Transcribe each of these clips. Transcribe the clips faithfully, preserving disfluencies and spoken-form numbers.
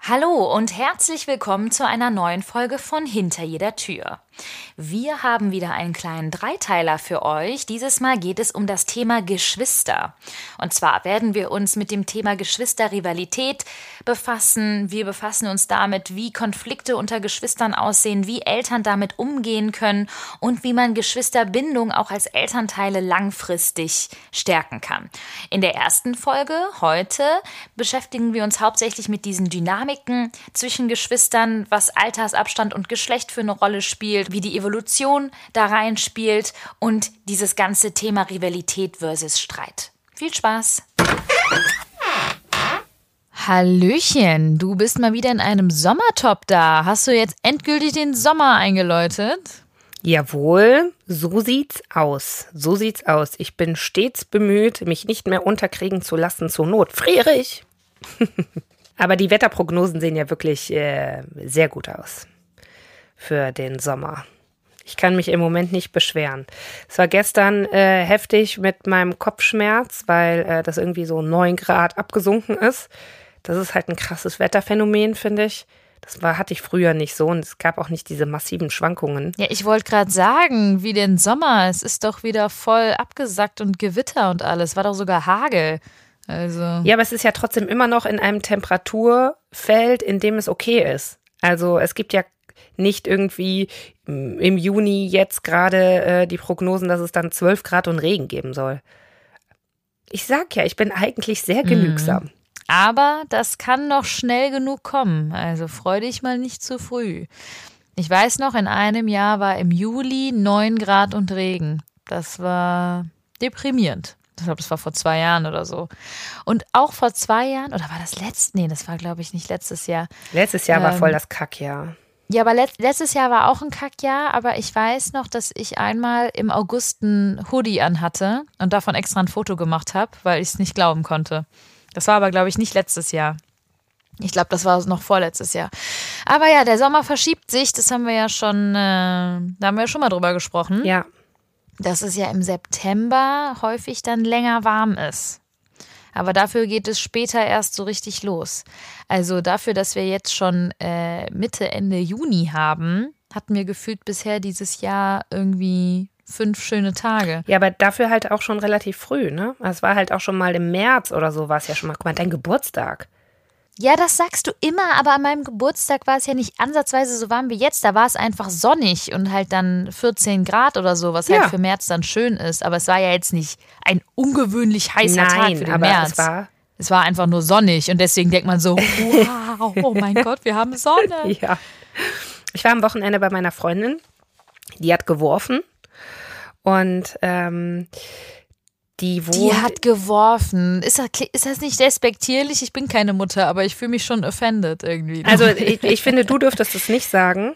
Hallo und herzlich willkommen zu einer neuen Folge von Hinter jeder Tür. Wir haben wieder einen kleinen Dreiteiler für euch. Dieses Mal geht es um das Thema Geschwister. Und zwar werden wir uns mit dem Thema Geschwisterrivalität befassen. Wir befassen uns damit, wie Konflikte unter Geschwistern aussehen, wie Eltern damit umgehen können und wie man Geschwisterbindung auch als Elternteile langfristig stärken kann. In der ersten Folge heute beschäftigen wir uns hauptsächlich mit diesen Dynamiken zwischen Geschwistern, was Altersabstand und Geschlecht für eine Rolle spielt, wie die Evolution da reinspielt und dieses ganze Thema Rivalität versus Streit. Viel Spaß! Hallöchen, du bist mal wieder in einem Sommertop da. Hast du jetzt endgültig den Sommer eingeläutet? Jawohl, so sieht's aus. So sieht's aus. Ich bin stets bemüht, mich nicht mehr unterkriegen zu lassen. Zur Not friere ich. Aber die Wetterprognosen sehen ja wirklich äh, sehr gut aus für den Sommer. Ich kann mich im Moment nicht beschweren. Es war gestern äh, heftig mit meinem Kopfschmerz, weil äh, das irgendwie so neun Grad abgesunken ist. Das ist halt ein krasses Wetterphänomen, finde ich. Das war, hatte ich früher nicht so und es gab auch nicht diese massiven Schwankungen. Ja, ich wollte gerade sagen, wie den Sommer. Es ist doch wieder voll abgesackt und Gewitter und alles. War doch sogar Hagel. Also. Ja, aber es ist ja trotzdem immer noch in einem Temperaturfeld, in dem es okay ist. Also es gibt ja nicht irgendwie im Juni jetzt gerade äh, die Prognosen, dass es dann zwölf Grad und Regen geben soll. Ich sag ja, ich bin eigentlich sehr genügsam. Mhm. Aber das kann noch schnell genug kommen. Also freu dich mal nicht zu früh. Ich weiß noch, in einem Jahr war im Juli neun Grad und Regen. Das war deprimierend. Ich glaube, das war vor zwei Jahren oder so. Und auch vor zwei Jahren, oder war das letztes? Nee, das war, glaube ich, nicht letztes Jahr. Letztes Jahr ähm, war voll das Kackjahr. Ja, aber let- letztes Jahr war auch ein Kackjahr, aber ich weiß noch, dass ich einmal im August ein Hoodie anhatte und davon extra ein Foto gemacht habe, weil ich es nicht glauben konnte. Das war aber, glaube ich, nicht letztes Jahr. Ich glaube, das war noch vorletztes Jahr. Aber ja, der Sommer verschiebt sich, das haben wir ja schon, äh, da haben wir ja schon mal drüber gesprochen. Ja. Dass es ja im September häufig dann länger warm ist. Aber dafür geht es später erst so richtig los. Also dafür, dass wir jetzt schon äh, Mitte, Ende Juni haben, hatten wir gefühlt bisher dieses Jahr irgendwie fünf schöne Tage. Ja, aber dafür halt auch schon relativ früh, ne? Es war halt auch schon mal im März oder so, war es ja schon mal. Guck mal, dein Geburtstag. Ja, das sagst du immer, aber an meinem Geburtstag war es ja nicht ansatzweise so warm wie jetzt. Da war es einfach sonnig und halt dann vierzehn Grad oder so, was Ja. halt für März dann schön ist. Aber es war ja jetzt nicht ein ungewöhnlich heißer Nein, Tag für den aber März. es war Es war einfach nur sonnig und deswegen denkt man so, wow, oh mein Gott, wir haben Sonne. Ja. Ich war am Wochenende bei meiner Freundin, die hat geworfen und ähm, die wohnt... Die hat geworfen. Ist das, ist das nicht despektierlich? Ich bin keine Mutter, aber ich fühle mich schon offended irgendwie. Also ich, ich finde, du dürftest es nicht sagen,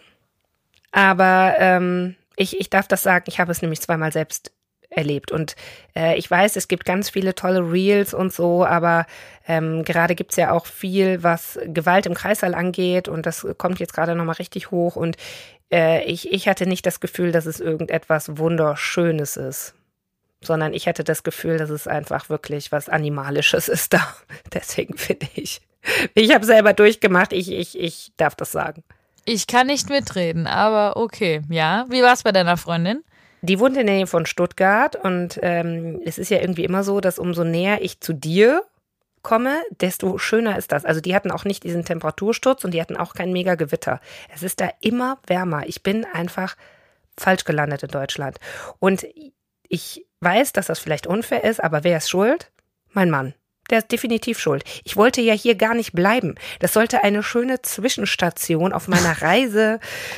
aber ähm, ich, ich darf das sagen, ich habe es nämlich zweimal selbst erlebt und äh, ich weiß, es gibt ganz viele tolle Reels und so, aber ähm, gerade gibt's ja auch viel, was Gewalt im Kreißsaal angeht und das kommt jetzt gerade nochmal richtig hoch und äh, ich, ich hatte nicht das Gefühl, dass es irgendetwas Wunderschönes ist, sondern ich hatte das Gefühl, dass es einfach wirklich was Animalisches ist da. Deswegen finde ich, ich habe selber durchgemacht, ich, ich, ich darf das sagen. Ich kann nicht mitreden, aber okay, ja. Wie war es bei deiner Freundin? Die wohnt in der Nähe von Stuttgart und ähm, es ist ja irgendwie immer so, dass umso näher ich zu dir komme, desto schöner ist das. Also die hatten auch nicht diesen Temperatursturz und die hatten auch kein mega Gewitter. Es ist da immer wärmer. Ich bin einfach falsch gelandet in Deutschland. Und ich weiß, dass das vielleicht unfair ist, aber wer ist schuld? Mein Mann. Der ist definitiv schuld. Ich wollte ja hier gar nicht bleiben. Das sollte eine schöne Zwischenstation auf meiner Reise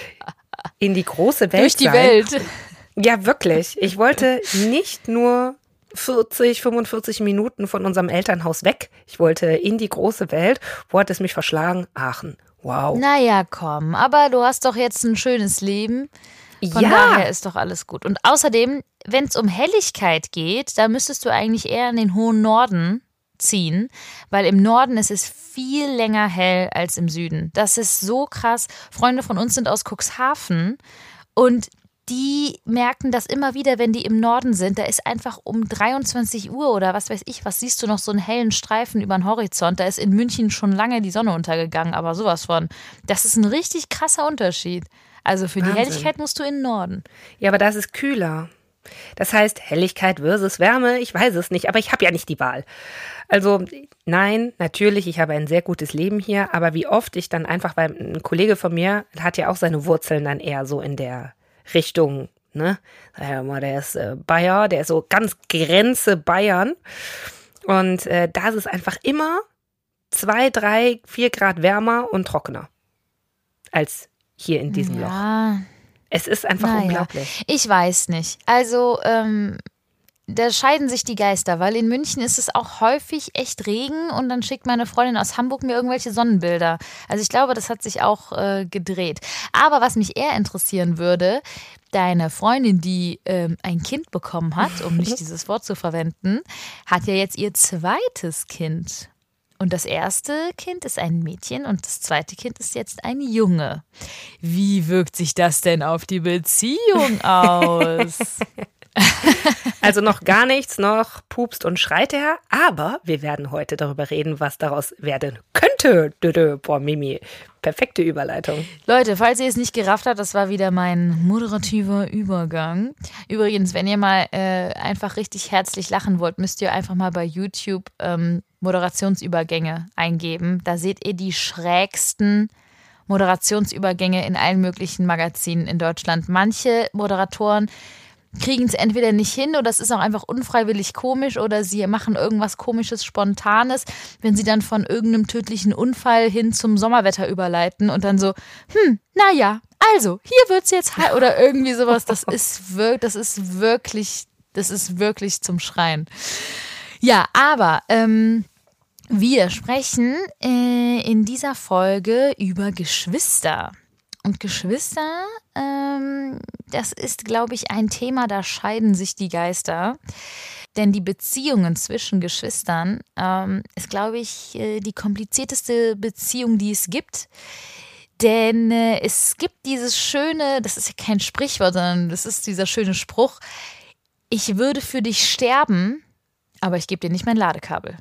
in die große Welt Durch die sein. Welt. Ja, wirklich. Ich wollte nicht nur vierzig, fünfundvierzig Minuten von unserem Elternhaus weg. Ich wollte in die große Welt. Wo hat es mich verschlagen? Aachen. Wow. Naja, komm, aber du hast doch jetzt ein schönes Leben. Von Ja. daher ist doch alles gut. Und außerdem, wenn es um Helligkeit geht, da müsstest du eigentlich eher in den hohen Norden ziehen, weil im Norden ist es viel länger hell als im Süden. Das ist so krass. Freunde von uns sind aus Cuxhaven und die merken das immer wieder, wenn die im Norden sind. Da ist einfach um dreiundzwanzig Uhr oder was weiß ich, was siehst du noch so einen hellen Streifen über den Horizont. Da ist in München schon lange die Sonne untergegangen, aber sowas von. Das ist ein richtig krasser Unterschied. Also für Wahnsinn. Die Helligkeit musst du in den Norden. Ja, aber das ist kühler. Das heißt, Helligkeit versus Wärme, ich weiß es nicht, aber ich habe ja nicht die Wahl. Also nein, natürlich, ich habe ein sehr gutes Leben hier, aber wie oft ich dann einfach, weil ein Kollege von mir hat ja auch seine Wurzeln dann eher so in der Richtung, ne? Der ist äh, Bayer, der ist so ganz Grenze Bayern und äh, da ist es einfach immer zwei, drei, vier Grad wärmer und trockener als hier in diesem ja. Loch. Es ist einfach naja. unglaublich. Ich weiß nicht. Also, ähm, da scheiden sich die Geister, weil in München ist es auch häufig echt Regen und dann schickt meine Freundin aus Hamburg mir irgendwelche Sonnenbilder. Also ich glaube, das hat sich auch äh, gedreht. Aber was mich eher interessieren würde, deine Freundin, die ähm, ein Kind bekommen hat, um nicht dieses Wort zu verwenden, hat ja jetzt ihr zweites Kind. Und das erste Kind ist ein Mädchen und das zweite Kind ist jetzt ein Junge. Wie wirkt sich das denn auf die Beziehung aus? Also noch gar nichts, noch pupst und schreit er, aber wir werden heute darüber reden, was daraus werden könnte. Boah, Mimi, perfekte Überleitung. Leute, falls ihr es nicht gerafft habt, das war wieder mein moderativer Übergang. Übrigens, wenn ihr mal äh, einfach richtig herzlich lachen wollt, müsst ihr einfach mal bei YouTube ähm, Moderationsübergänge eingeben. Da seht ihr die schrägsten Moderationsübergänge in allen möglichen Magazinen in Deutschland. Manche Moderatoren kriegen es entweder nicht hin oder es ist auch einfach unfreiwillig komisch oder sie machen irgendwas Komisches, Spontanes, wenn sie dann von irgendeinem tödlichen Unfall hin zum Sommerwetter überleiten und dann so, hm, naja, also, hier wird's jetzt heiß oder irgendwie sowas. Das ist wirklich, das ist wirklich, das ist wirklich zum Schreien. Ja, aber ähm, wir sprechen äh, in dieser Folge über Geschwister. Und Geschwister, ähm, das ist, glaube ich, ein Thema, da scheiden sich die Geister. Denn die Beziehungen zwischen Geschwistern ähm, ist, glaube ich, äh, die komplizierteste Beziehung, die es gibt. Denn äh, es gibt dieses schöne, das ist ja kein Sprichwort, sondern das ist dieser schöne Spruch, ich würde für dich sterben, aber ich gebe dir nicht mein Ladekabel.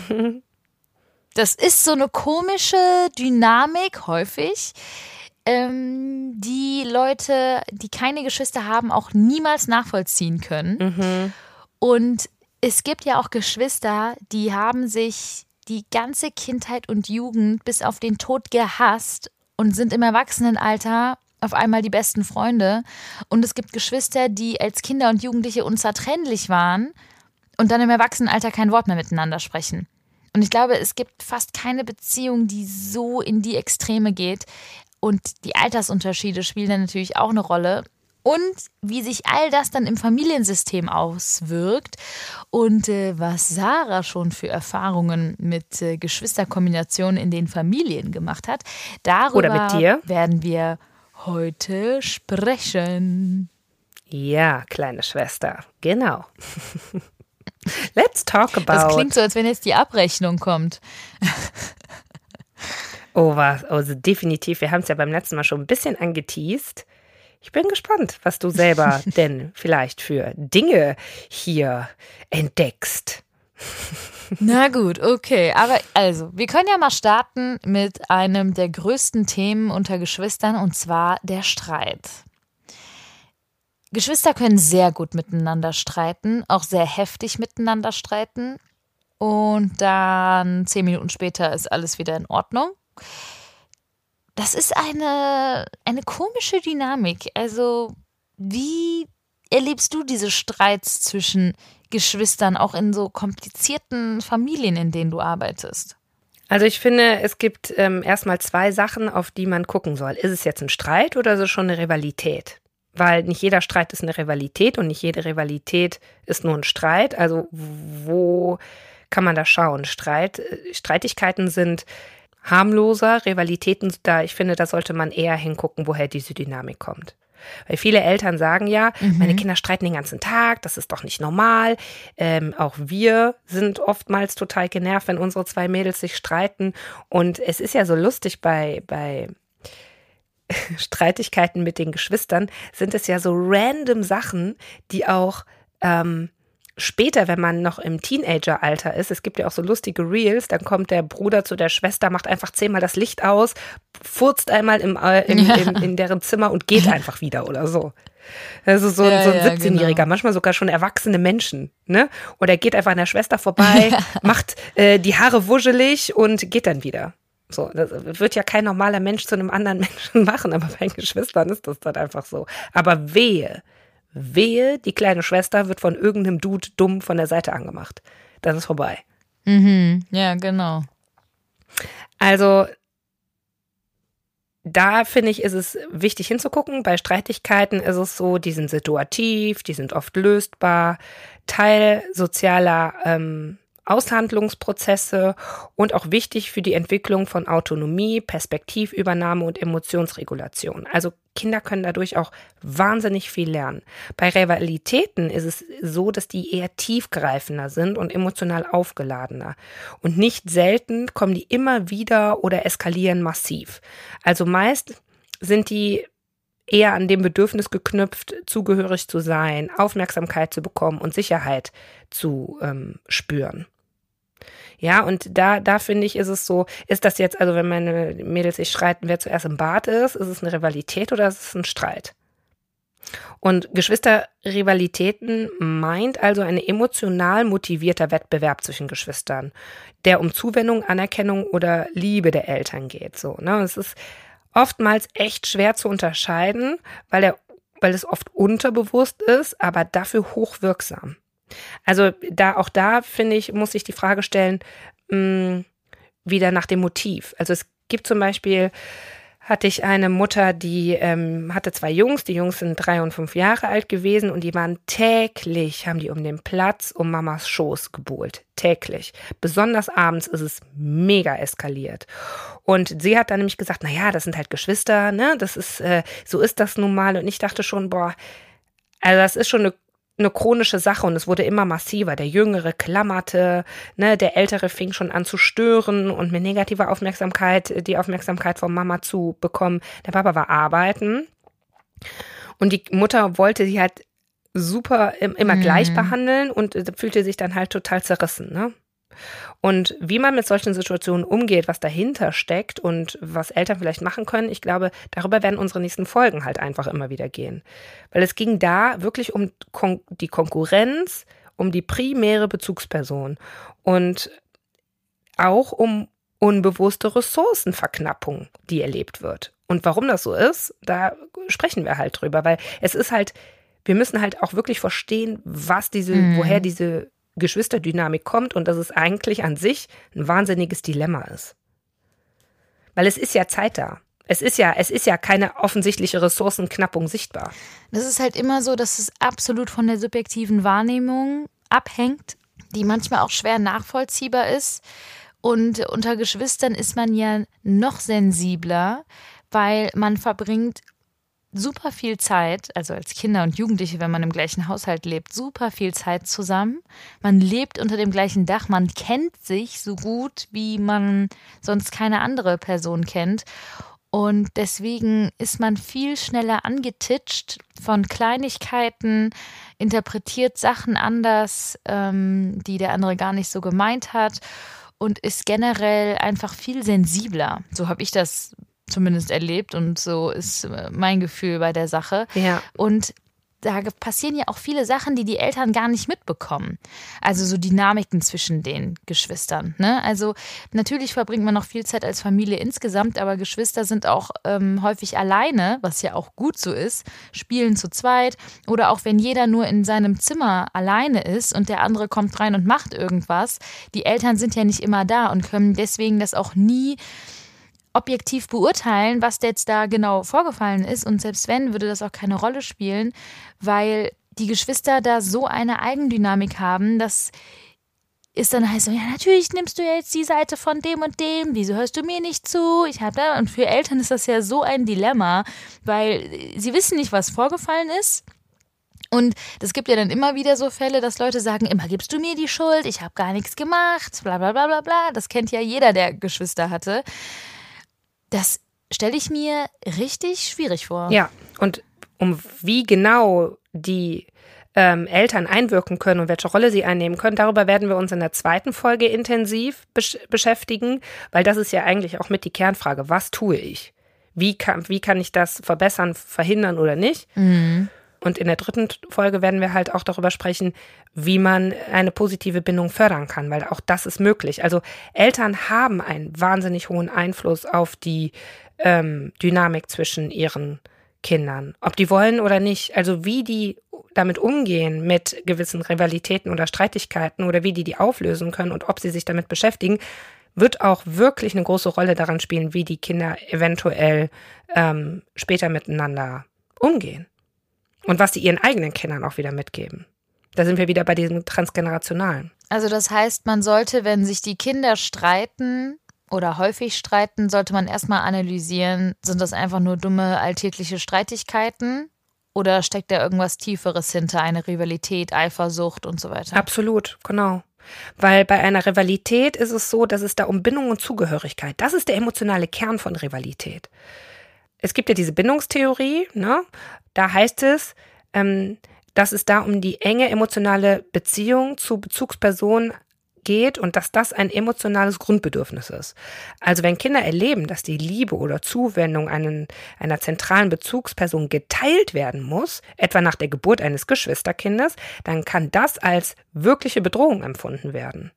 Das ist so eine komische Dynamik häufig, ähm, die Leute, die keine Geschwister haben, auch niemals nachvollziehen können. Mhm. Und es gibt ja auch Geschwister, die haben sich die ganze Kindheit und Jugend bis auf den Tod gehasst und sind im Erwachsenenalter auf einmal die besten Freunde. Und es gibt Geschwister, die als Kinder und Jugendliche unzertrennlich waren und dann im Erwachsenenalter kein Wort mehr miteinander sprechen. Und ich glaube, es gibt fast keine Beziehung, die so in die Extreme geht. Und die Altersunterschiede spielen dann natürlich auch eine Rolle. Und wie sich all das dann im Familiensystem auswirkt und äh, was Sarah schon für Erfahrungen mit äh, Geschwisterkombinationen in den Familien gemacht hat, darüber Oder mit dir. werden wir heute sprechen. Ja, kleine Schwester, genau. Let's talk about. Das klingt so, als wenn jetzt die Abrechnung kommt. Oh, was? Also definitiv. Wir haben es ja beim letzten Mal schon ein bisschen angeteast. Ich bin gespannt, was du selber denn vielleicht für Dinge hier entdeckst. Na gut, okay. Aber also, wir können ja mal starten mit einem der größten Themen unter Geschwistern, und zwar der Streit. Geschwister können sehr gut miteinander streiten, auch sehr heftig miteinander streiten. Und dann zehn Minuten später ist alles wieder in Ordnung. Das ist eine, eine komische Dynamik. Also, wie erlebst du diese Streits zwischen Geschwistern, auch in so komplizierten Familien, in denen du arbeitest? Also ich finde, es gibt ähm, erstmal zwei Sachen, auf die man gucken soll. Ist es jetzt ein Streit oder ist es schon eine Rivalität? Weil nicht jeder Streit ist eine Rivalität und nicht jede Rivalität ist nur ein Streit. Also wo kann man da schauen? Streit, Streitigkeiten sind harmloser, Rivalitäten, da ich finde, da sollte man eher hingucken, woher diese Dynamik kommt. Weil viele Eltern sagen ja, mhm. meine Kinder streiten den ganzen Tag, das ist doch nicht normal. Ähm, auch wir sind oftmals total genervt, wenn unsere zwei Mädels sich streiten. Und es ist ja so lustig bei, bei, Streitigkeiten mit den Geschwistern sind es ja so random Sachen, die auch ähm, später, wenn man noch im Teenageralter ist, es gibt ja auch so lustige Reels, dann kommt der Bruder zu der Schwester, macht einfach zehnmal das Licht aus, furzt einmal im, äh, im, ja. im, in deren Zimmer und geht einfach wieder oder so. Also so, ja, so ein siebzehnjähriger, genau. Manchmal sogar schon erwachsene Menschen, ne? Oder geht einfach an der Schwester vorbei, macht äh, die Haare wuschelig und geht dann wieder. So, das wird ja kein normaler Mensch zu einem anderen Menschen machen, aber bei Geschwistern ist das dann einfach so. Aber wehe, wehe, die kleine Schwester wird von irgendeinem Dude dumm von der Seite angemacht. Dann ist vorbei. Mhm, ja, genau. Also da finde ich, ist es wichtig hinzugucken. Bei Streitigkeiten ist es so, die sind situativ, die sind oft lösbar, Teil sozialer ähm, Aushandlungsprozesse und auch wichtig für die Entwicklung von Autonomie, Perspektivübernahme und Emotionsregulation. Also Kinder können dadurch auch wahnsinnig viel lernen. Bei Rivalitäten ist es so, dass die eher tiefgreifender sind und emotional aufgeladener. Und nicht selten kommen die immer wieder oder eskalieren massiv. Also meist sind die eher an dem Bedürfnis geknüpft, zugehörig zu sein, Aufmerksamkeit zu bekommen und Sicherheit zu ähm, spüren. Ja, und da, da finde ich, ist es so, ist das jetzt, also wenn meine Mädels sich streiten, wer zuerst im Bad ist, ist es eine Rivalität oder ist es ein Streit? Und Geschwisterrivalitäten meint also ein emotional motivierter Wettbewerb zwischen Geschwistern, der um Zuwendung, Anerkennung oder Liebe der Eltern geht. So, ne? Es ist oftmals echt schwer zu unterscheiden, weil, der, weil es oft unterbewusst ist, aber dafür hochwirksam. Also da auch da, finde ich, muss ich die Frage stellen, mh, wieder nach dem Motiv. Also es gibt zum Beispiel, hatte ich eine Mutter, die ähm, hatte zwei Jungs, die Jungs sind drei und fünf Jahre alt gewesen und die waren täglich, haben die um den Platz um Mamas Schoß gebuhlt. Täglich. Besonders abends ist es mega eskaliert. Und sie hat dann nämlich gesagt, naja, das sind halt Geschwister, ne, das ist, äh, so ist das nun mal. Und ich dachte schon, boah, also das ist schon eine eine chronische Sache und es wurde immer massiver. Der Jüngere klammerte, ne, der Ältere fing schon an zu stören und mit negativer Aufmerksamkeit die Aufmerksamkeit von Mama zu bekommen. Der Papa war arbeiten und die Mutter wollte sie halt super immer mhm. gleich behandeln und fühlte sich dann halt total zerrissen, ne? Und wie man mit solchen Situationen umgeht, was dahinter steckt und was Eltern vielleicht machen können, ich glaube, darüber werden unsere nächsten Folgen halt einfach immer wieder gehen. Weil es ging da wirklich um Kon- die Konkurrenz, um die primäre Bezugsperson und auch um unbewusste Ressourcenverknappung, die erlebt wird. Und warum das so ist, da sprechen wir halt drüber, weil es ist halt, wir müssen halt auch wirklich verstehen, was diese, mhm. woher diese Geschwisterdynamik kommt und dass es eigentlich an sich ein wahnsinniges Dilemma ist. Weil es ist ja Zeit da. Es ist ja, es ist ja keine offensichtliche Ressourcenknappung sichtbar. Das ist halt immer so, dass es absolut von der subjektiven Wahrnehmung abhängt, die manchmal auch schwer nachvollziehbar ist. Und unter Geschwistern ist man ja noch sensibler, weil man verbringt super viel Zeit, also als Kinder und Jugendliche, wenn man im gleichen Haushalt lebt, super viel Zeit zusammen. Man lebt unter dem gleichen Dach, man kennt sich so gut, wie man sonst keine andere Person kennt. Und deswegen ist man viel schneller angetitscht von Kleinigkeiten, interpretiert Sachen anders, ähm, die der andere gar nicht so gemeint hat und ist generell einfach viel sensibler. So habe ich das zumindest erlebt und so ist mein Gefühl bei der Sache. Ja. Und da passieren ja auch viele Sachen, die die Eltern gar nicht mitbekommen. Also so Dynamiken zwischen den Geschwistern, ne? Also natürlich verbringt man noch viel Zeit als Familie insgesamt, aber Geschwister sind auch ähm, häufig alleine, was ja auch gut so ist, spielen zu zweit oder auch wenn jeder nur in seinem Zimmer alleine ist und der andere kommt rein und macht irgendwas. Die Eltern sind ja nicht immer da und können deswegen das auch nie objektiv beurteilen, was jetzt da genau vorgefallen ist. Und selbst wenn, würde das auch keine Rolle spielen, weil die Geschwister da so eine Eigendynamik haben, dass es dann heißt, so, ja, natürlich nimmst du jetzt die Seite von dem und dem, wieso hörst du mir nicht zu? Ich hab da, und für Eltern ist das ja so ein Dilemma, weil sie wissen nicht, was vorgefallen ist. Und es gibt ja dann immer wieder so Fälle, dass Leute sagen, immer gibst du mir die Schuld, ich habe gar nichts gemacht, bla bla bla bla bla. Das kennt ja jeder, der Geschwister hatte. Das stelle ich mir richtig schwierig vor. Ja, und um wie genau die ähm, Eltern einwirken können und welche Rolle sie einnehmen können, darüber werden wir uns in der zweiten Folge intensiv besch- beschäftigen, weil das ist ja eigentlich auch mit die Kernfrage. Was tue ich? Wie kann, wie kann ich das verbessern, verhindern oder nicht? Mhm. Und in der dritten Folge werden wir halt auch darüber sprechen, wie man eine positive Bindung fördern kann, weil auch das ist möglich. Also Eltern haben einen wahnsinnig hohen Einfluss auf die ähm, Dynamik zwischen ihren Kindern, ob die wollen oder nicht. Also wie die damit umgehen mit gewissen Rivalitäten oder Streitigkeiten oder wie die die auflösen können und ob sie sich damit beschäftigen, wird auch wirklich eine große Rolle daran spielen, wie die Kinder eventuell ähm, später miteinander umgehen. Und was sie ihren eigenen Kindern auch wieder mitgeben. Da sind wir wieder bei diesem Transgenerationalen. Also das heißt, man sollte, wenn sich die Kinder streiten oder häufig streiten, sollte man erstmal analysieren, sind das einfach nur dumme alltägliche Streitigkeiten oder steckt da irgendwas Tieferes hinter, eine Rivalität, Eifersucht und so weiter? Absolut, genau. Weil bei einer Rivalität ist es so, dass es da um Bindung und Zugehörigkeit, das ist der emotionale Kern von Rivalität. Es gibt ja diese Bindungstheorie, ne? Da heißt es, ähm, dass es da um die enge emotionale Beziehung zu Bezugspersonen geht und dass das ein emotionales Grundbedürfnis ist. Also wenn Kinder erleben, dass die Liebe oder Zuwendung einen, einer zentralen Bezugsperson geteilt werden muss, etwa nach der Geburt eines Geschwisterkindes, dann kann das als wirkliche Bedrohung empfunden werden.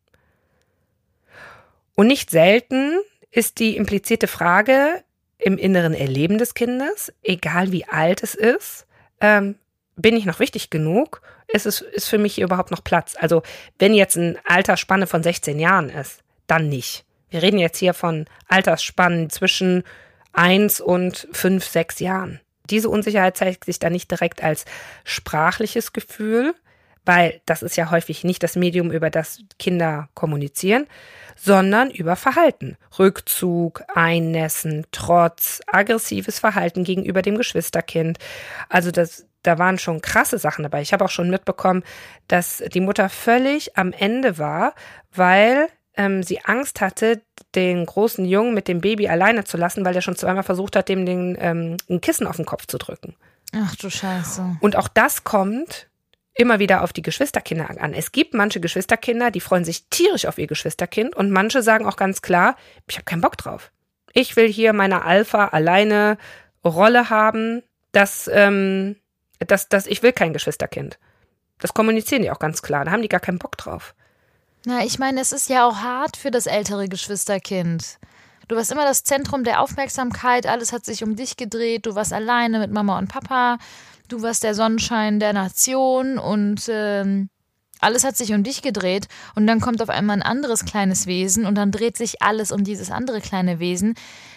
Und nicht selten ist die implizierte Frage im inneren Erleben des Kindes, egal wie alt es ist, ähm, bin ich noch wichtig genug? Ist es ist für mich hier überhaupt noch Platz? Also wenn jetzt eine Altersspanne von sechzehn Jahren ist, dann nicht. Wir reden jetzt hier von Altersspannen zwischen eins und fünf, sechs Jahren. Diese Unsicherheit zeigt sich dann nicht direkt als sprachliches Gefühl, weil das ist ja häufig nicht das Medium, über das Kinder kommunizieren, sondern über Verhalten. Rückzug, Einnässen, Trotz, aggressives Verhalten gegenüber dem Geschwisterkind. Also das, da waren schon krasse Sachen dabei. Ich habe auch schon mitbekommen, dass die Mutter völlig am Ende war, weil ähm, sie Angst hatte, den großen Jungen mit dem Baby alleine zu lassen, weil der schon zweimal versucht hat, dem den, ähm, ein Kissen auf den Kopf zu drücken. Ach du Scheiße. Und auch das kommt immer wieder auf die Geschwisterkinder an. Es gibt manche Geschwisterkinder, die freuen sich tierisch auf ihr Geschwisterkind und manche sagen auch ganz klar, ich habe keinen Bock drauf. Ich will hier meine Alpha alleine Rolle haben, dass, ähm, dass, dass ich will kein Geschwisterkind. Das kommunizieren die auch ganz klar, da haben die gar keinen Bock drauf. Na, ich meine, es ist ja auch hart für das ältere Geschwisterkind. Du warst immer das Zentrum der Aufmerksamkeit, alles hat sich um dich gedreht, du warst alleine mit Mama und Papa. Du warst der Sonnenschein der Nation und ähm, alles hat sich um dich gedreht und dann kommt auf einmal ein anderes kleines Wesen und dann dreht sich alles um dieses andere kleine Wesen,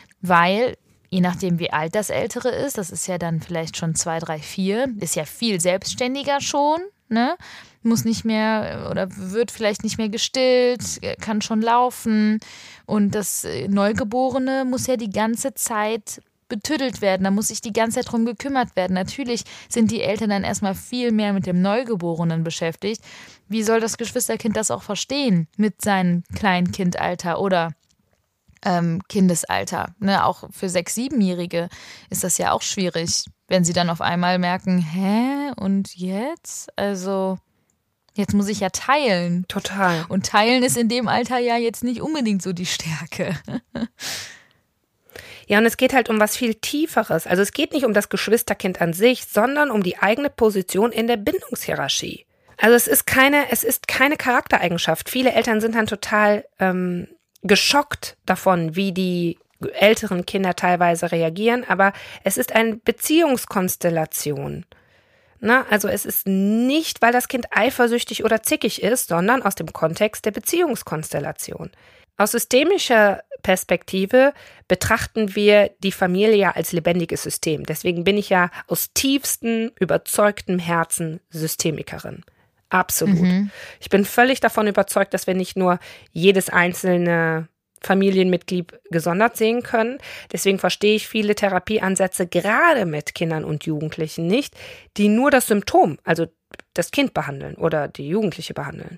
weil, je nachdem wie alt das Ältere ist, das ist ja dann vielleicht schon zwei, drei, vier, ist ja viel selbstständiger schon, ne? Muss nicht mehr oder wird vielleicht nicht mehr gestillt, kann schon laufen und das Neugeborene muss ja die ganze Zeit betüdelt werden, da muss sich die ganze Zeit drum gekümmert werden. Natürlich sind die Eltern dann erstmal viel mehr mit dem Neugeborenen beschäftigt. Wie soll das Geschwisterkind das auch verstehen mit seinem Kleinkindalter oder ähm, Kindesalter? Ne, auch für sechs-, siebenjährige ist das ja auch schwierig, wenn sie dann auf einmal merken, hä, und jetzt? Also, jetzt muss ich ja teilen. Total. Und teilen ist in dem Alter ja jetzt nicht unbedingt so die Stärke. Ja, und es geht halt um was viel Tieferes. Also es geht nicht um das Geschwisterkind an sich, sondern um die eigene Position in der Bindungshierarchie. Also es ist keine, es ist keine Charaktereigenschaft. Viele Eltern sind dann total ähm, geschockt davon, wie die älteren Kinder teilweise reagieren, aber es ist eine Beziehungskonstellation. Na, also es ist nicht, weil das Kind eifersüchtig oder zickig ist, sondern aus dem Kontext der Beziehungskonstellation. Aus systemischer Perspektive betrachten wir die Familie ja als lebendiges System. Deswegen bin ich ja aus tiefstem, überzeugtem Herzen Systemikerin. Absolut. Mhm. Ich bin völlig davon überzeugt, dass wir nicht nur jedes einzelne Familienmitglied gesondert sehen können. Deswegen verstehe ich viele Therapieansätze gerade mit Kindern und Jugendlichen nicht, die nur das Symptom, also das Kind behandeln oder die Jugendliche behandeln.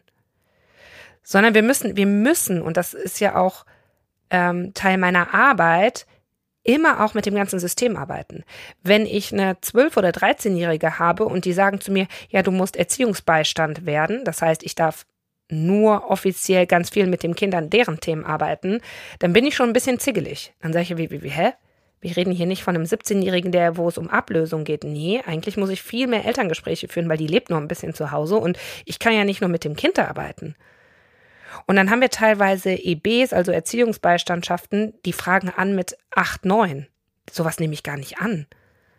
Sondern wir müssen, wir müssen, und das ist ja auch ähm, Teil meiner Arbeit, immer auch mit dem ganzen System arbeiten. Wenn ich eine zwölf- oder dreizehnjährige habe und die sagen zu mir, ja, du musst Erziehungsbeistand werden, das heißt, ich darf nur offiziell ganz viel mit den Kindern deren Themen arbeiten, dann bin ich schon ein bisschen ziggelig. Dann sage ich, wie, wie, wie, hä? Wir reden hier nicht von einem siebzehnjährigen, der, wo es um Ablösung geht. Nee, eigentlich muss ich viel mehr Elterngespräche führen, weil die lebt noch ein bisschen zu Hause und ich kann ja nicht nur mit dem Kind arbeiten. Und dann haben wir teilweise E Bs, also Erziehungsbeistandschaften, die fragen an mit acht, neun. Sowas nehme ich gar nicht an.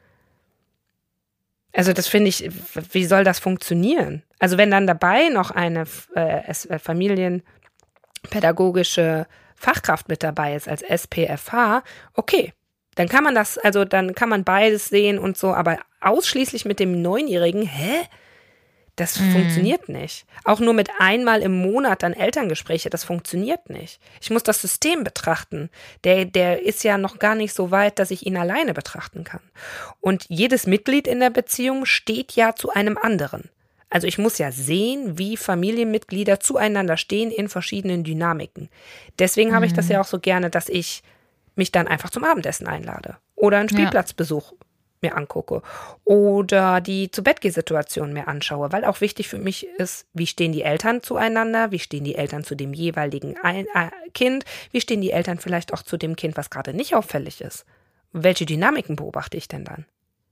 Also das finde ich, wie soll das funktionieren? Also wenn dann dabei noch eine äh, familienpädagogische Fachkraft mit dabei ist als S P F H, okay, dann kann man das, also dann kann man beides sehen und so, aber ausschließlich mit dem Neunjährigen, hä? Das mhm. funktioniert nicht. Auch nur mit einmal im Monat dann Elterngespräche, das funktioniert nicht. Ich muss das System betrachten. Der, der ist ja noch gar nicht so weit, dass ich ihn alleine betrachten kann. Und jedes Mitglied in der Beziehung steht ja zu einem anderen. Also ich muss ja sehen, wie Familienmitglieder zueinander stehen in verschiedenen Dynamiken. Deswegen mhm. habe ich das ja auch so gerne, dass ich mich dann einfach zum Abendessen einlade oder einen Spielplatzbesuch ja. mir angucke oder die Zu-Bett-Geh-Situation mir anschaue, weil auch wichtig für mich ist, wie stehen die Eltern zueinander, wie stehen die Eltern zu dem jeweiligen Ein- äh, Kind, wie stehen die Eltern vielleicht auch zu dem Kind, was gerade nicht auffällig ist. Welche Dynamiken beobachte ich denn dann?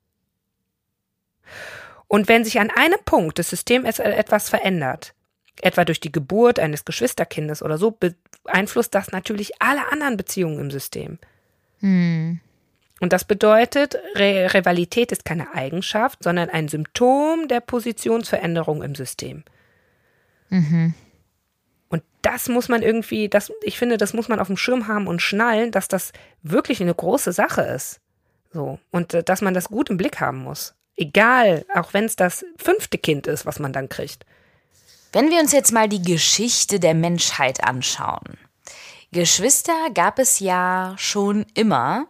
Und wenn sich an einem Punkt des Systems etwas verändert, etwa durch die Geburt eines Geschwisterkindes oder so, beeinflusst das natürlich alle anderen Beziehungen im System. Hm. Und das bedeutet, Re- Rivalität ist keine Eigenschaft, sondern ein Symptom der Positionsveränderung im System. Mhm. Und das muss man irgendwie, das, ich finde, das muss man auf dem Schirm haben und schnallen, dass das wirklich eine große Sache ist. So. Und äh, dass man das gut im Blick haben muss. Egal, auch wenn es das fünfte Kind ist, was man dann kriegt. Wenn wir uns jetzt mal die Geschichte der Menschheit anschauen. Geschwister gab es ja schon immer.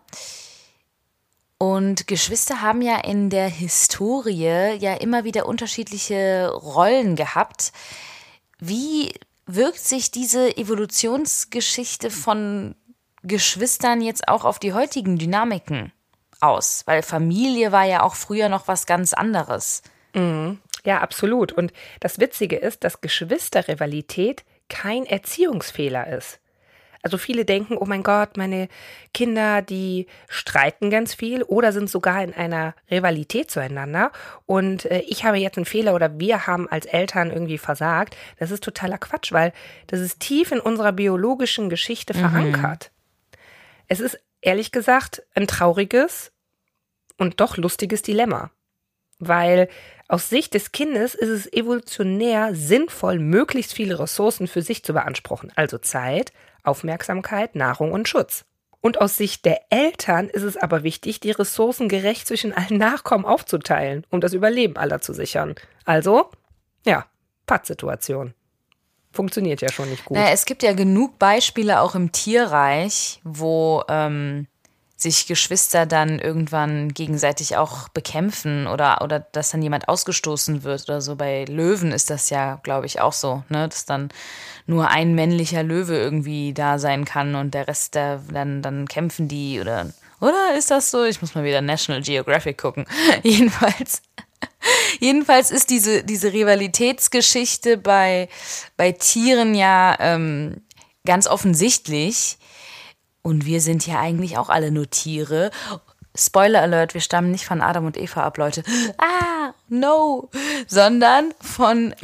Und Geschwister haben ja in der Historie ja immer wieder unterschiedliche Rollen gehabt. Wie wirkt sich diese Evolutionsgeschichte von Geschwistern jetzt auch auf die heutigen Dynamiken aus? Weil Familie war ja auch früher noch was ganz anderes. Mhm. Ja, absolut. Und das Witzige ist, dass Geschwisterrivalität kein Erziehungsfehler ist. Also viele denken, oh mein Gott, meine Kinder, die streiten ganz viel oder sind sogar in einer Rivalität zueinander und äh, ich habe jetzt einen Fehler oder wir haben als Eltern irgendwie versagt. Das ist totaler Quatsch, weil das ist tief in unserer biologischen Geschichte mhm. verankert. Es ist ehrlich gesagt ein trauriges und doch lustiges Dilemma, weil aus Sicht des Kindes ist es evolutionär sinnvoll, möglichst viele Ressourcen für sich zu beanspruchen, also Zeit, Aufmerksamkeit, Nahrung und Schutz. Und aus Sicht der Eltern ist es aber wichtig, die Ressourcen gerecht zwischen allen Nachkommen aufzuteilen, um das Überleben aller zu sichern. Also, ja, Pattsituation. Funktioniert ja schon nicht gut. Naja, es gibt ja genug Beispiele auch im Tierreich, wo ähm, sich Geschwister dann irgendwann gegenseitig auch bekämpfen oder, oder dass dann jemand ausgestoßen wird oder so. Bei Löwen ist das ja, glaube ich, auch so, ne, dass dann nur ein männlicher Löwe irgendwie da sein kann und der Rest, der, dann, dann kämpfen die oder, oder ist das so? Ich muss mal wieder National Geographic gucken. Jedenfalls, jedenfalls ist diese, diese Rivalitätsgeschichte bei, bei Tieren ja ähm, ganz offensichtlich. Und wir sind ja eigentlich auch alle nur Tiere. Spoiler Alert, wir stammen nicht von Adam und Eva ab, Leute. Ah, no. Sondern von...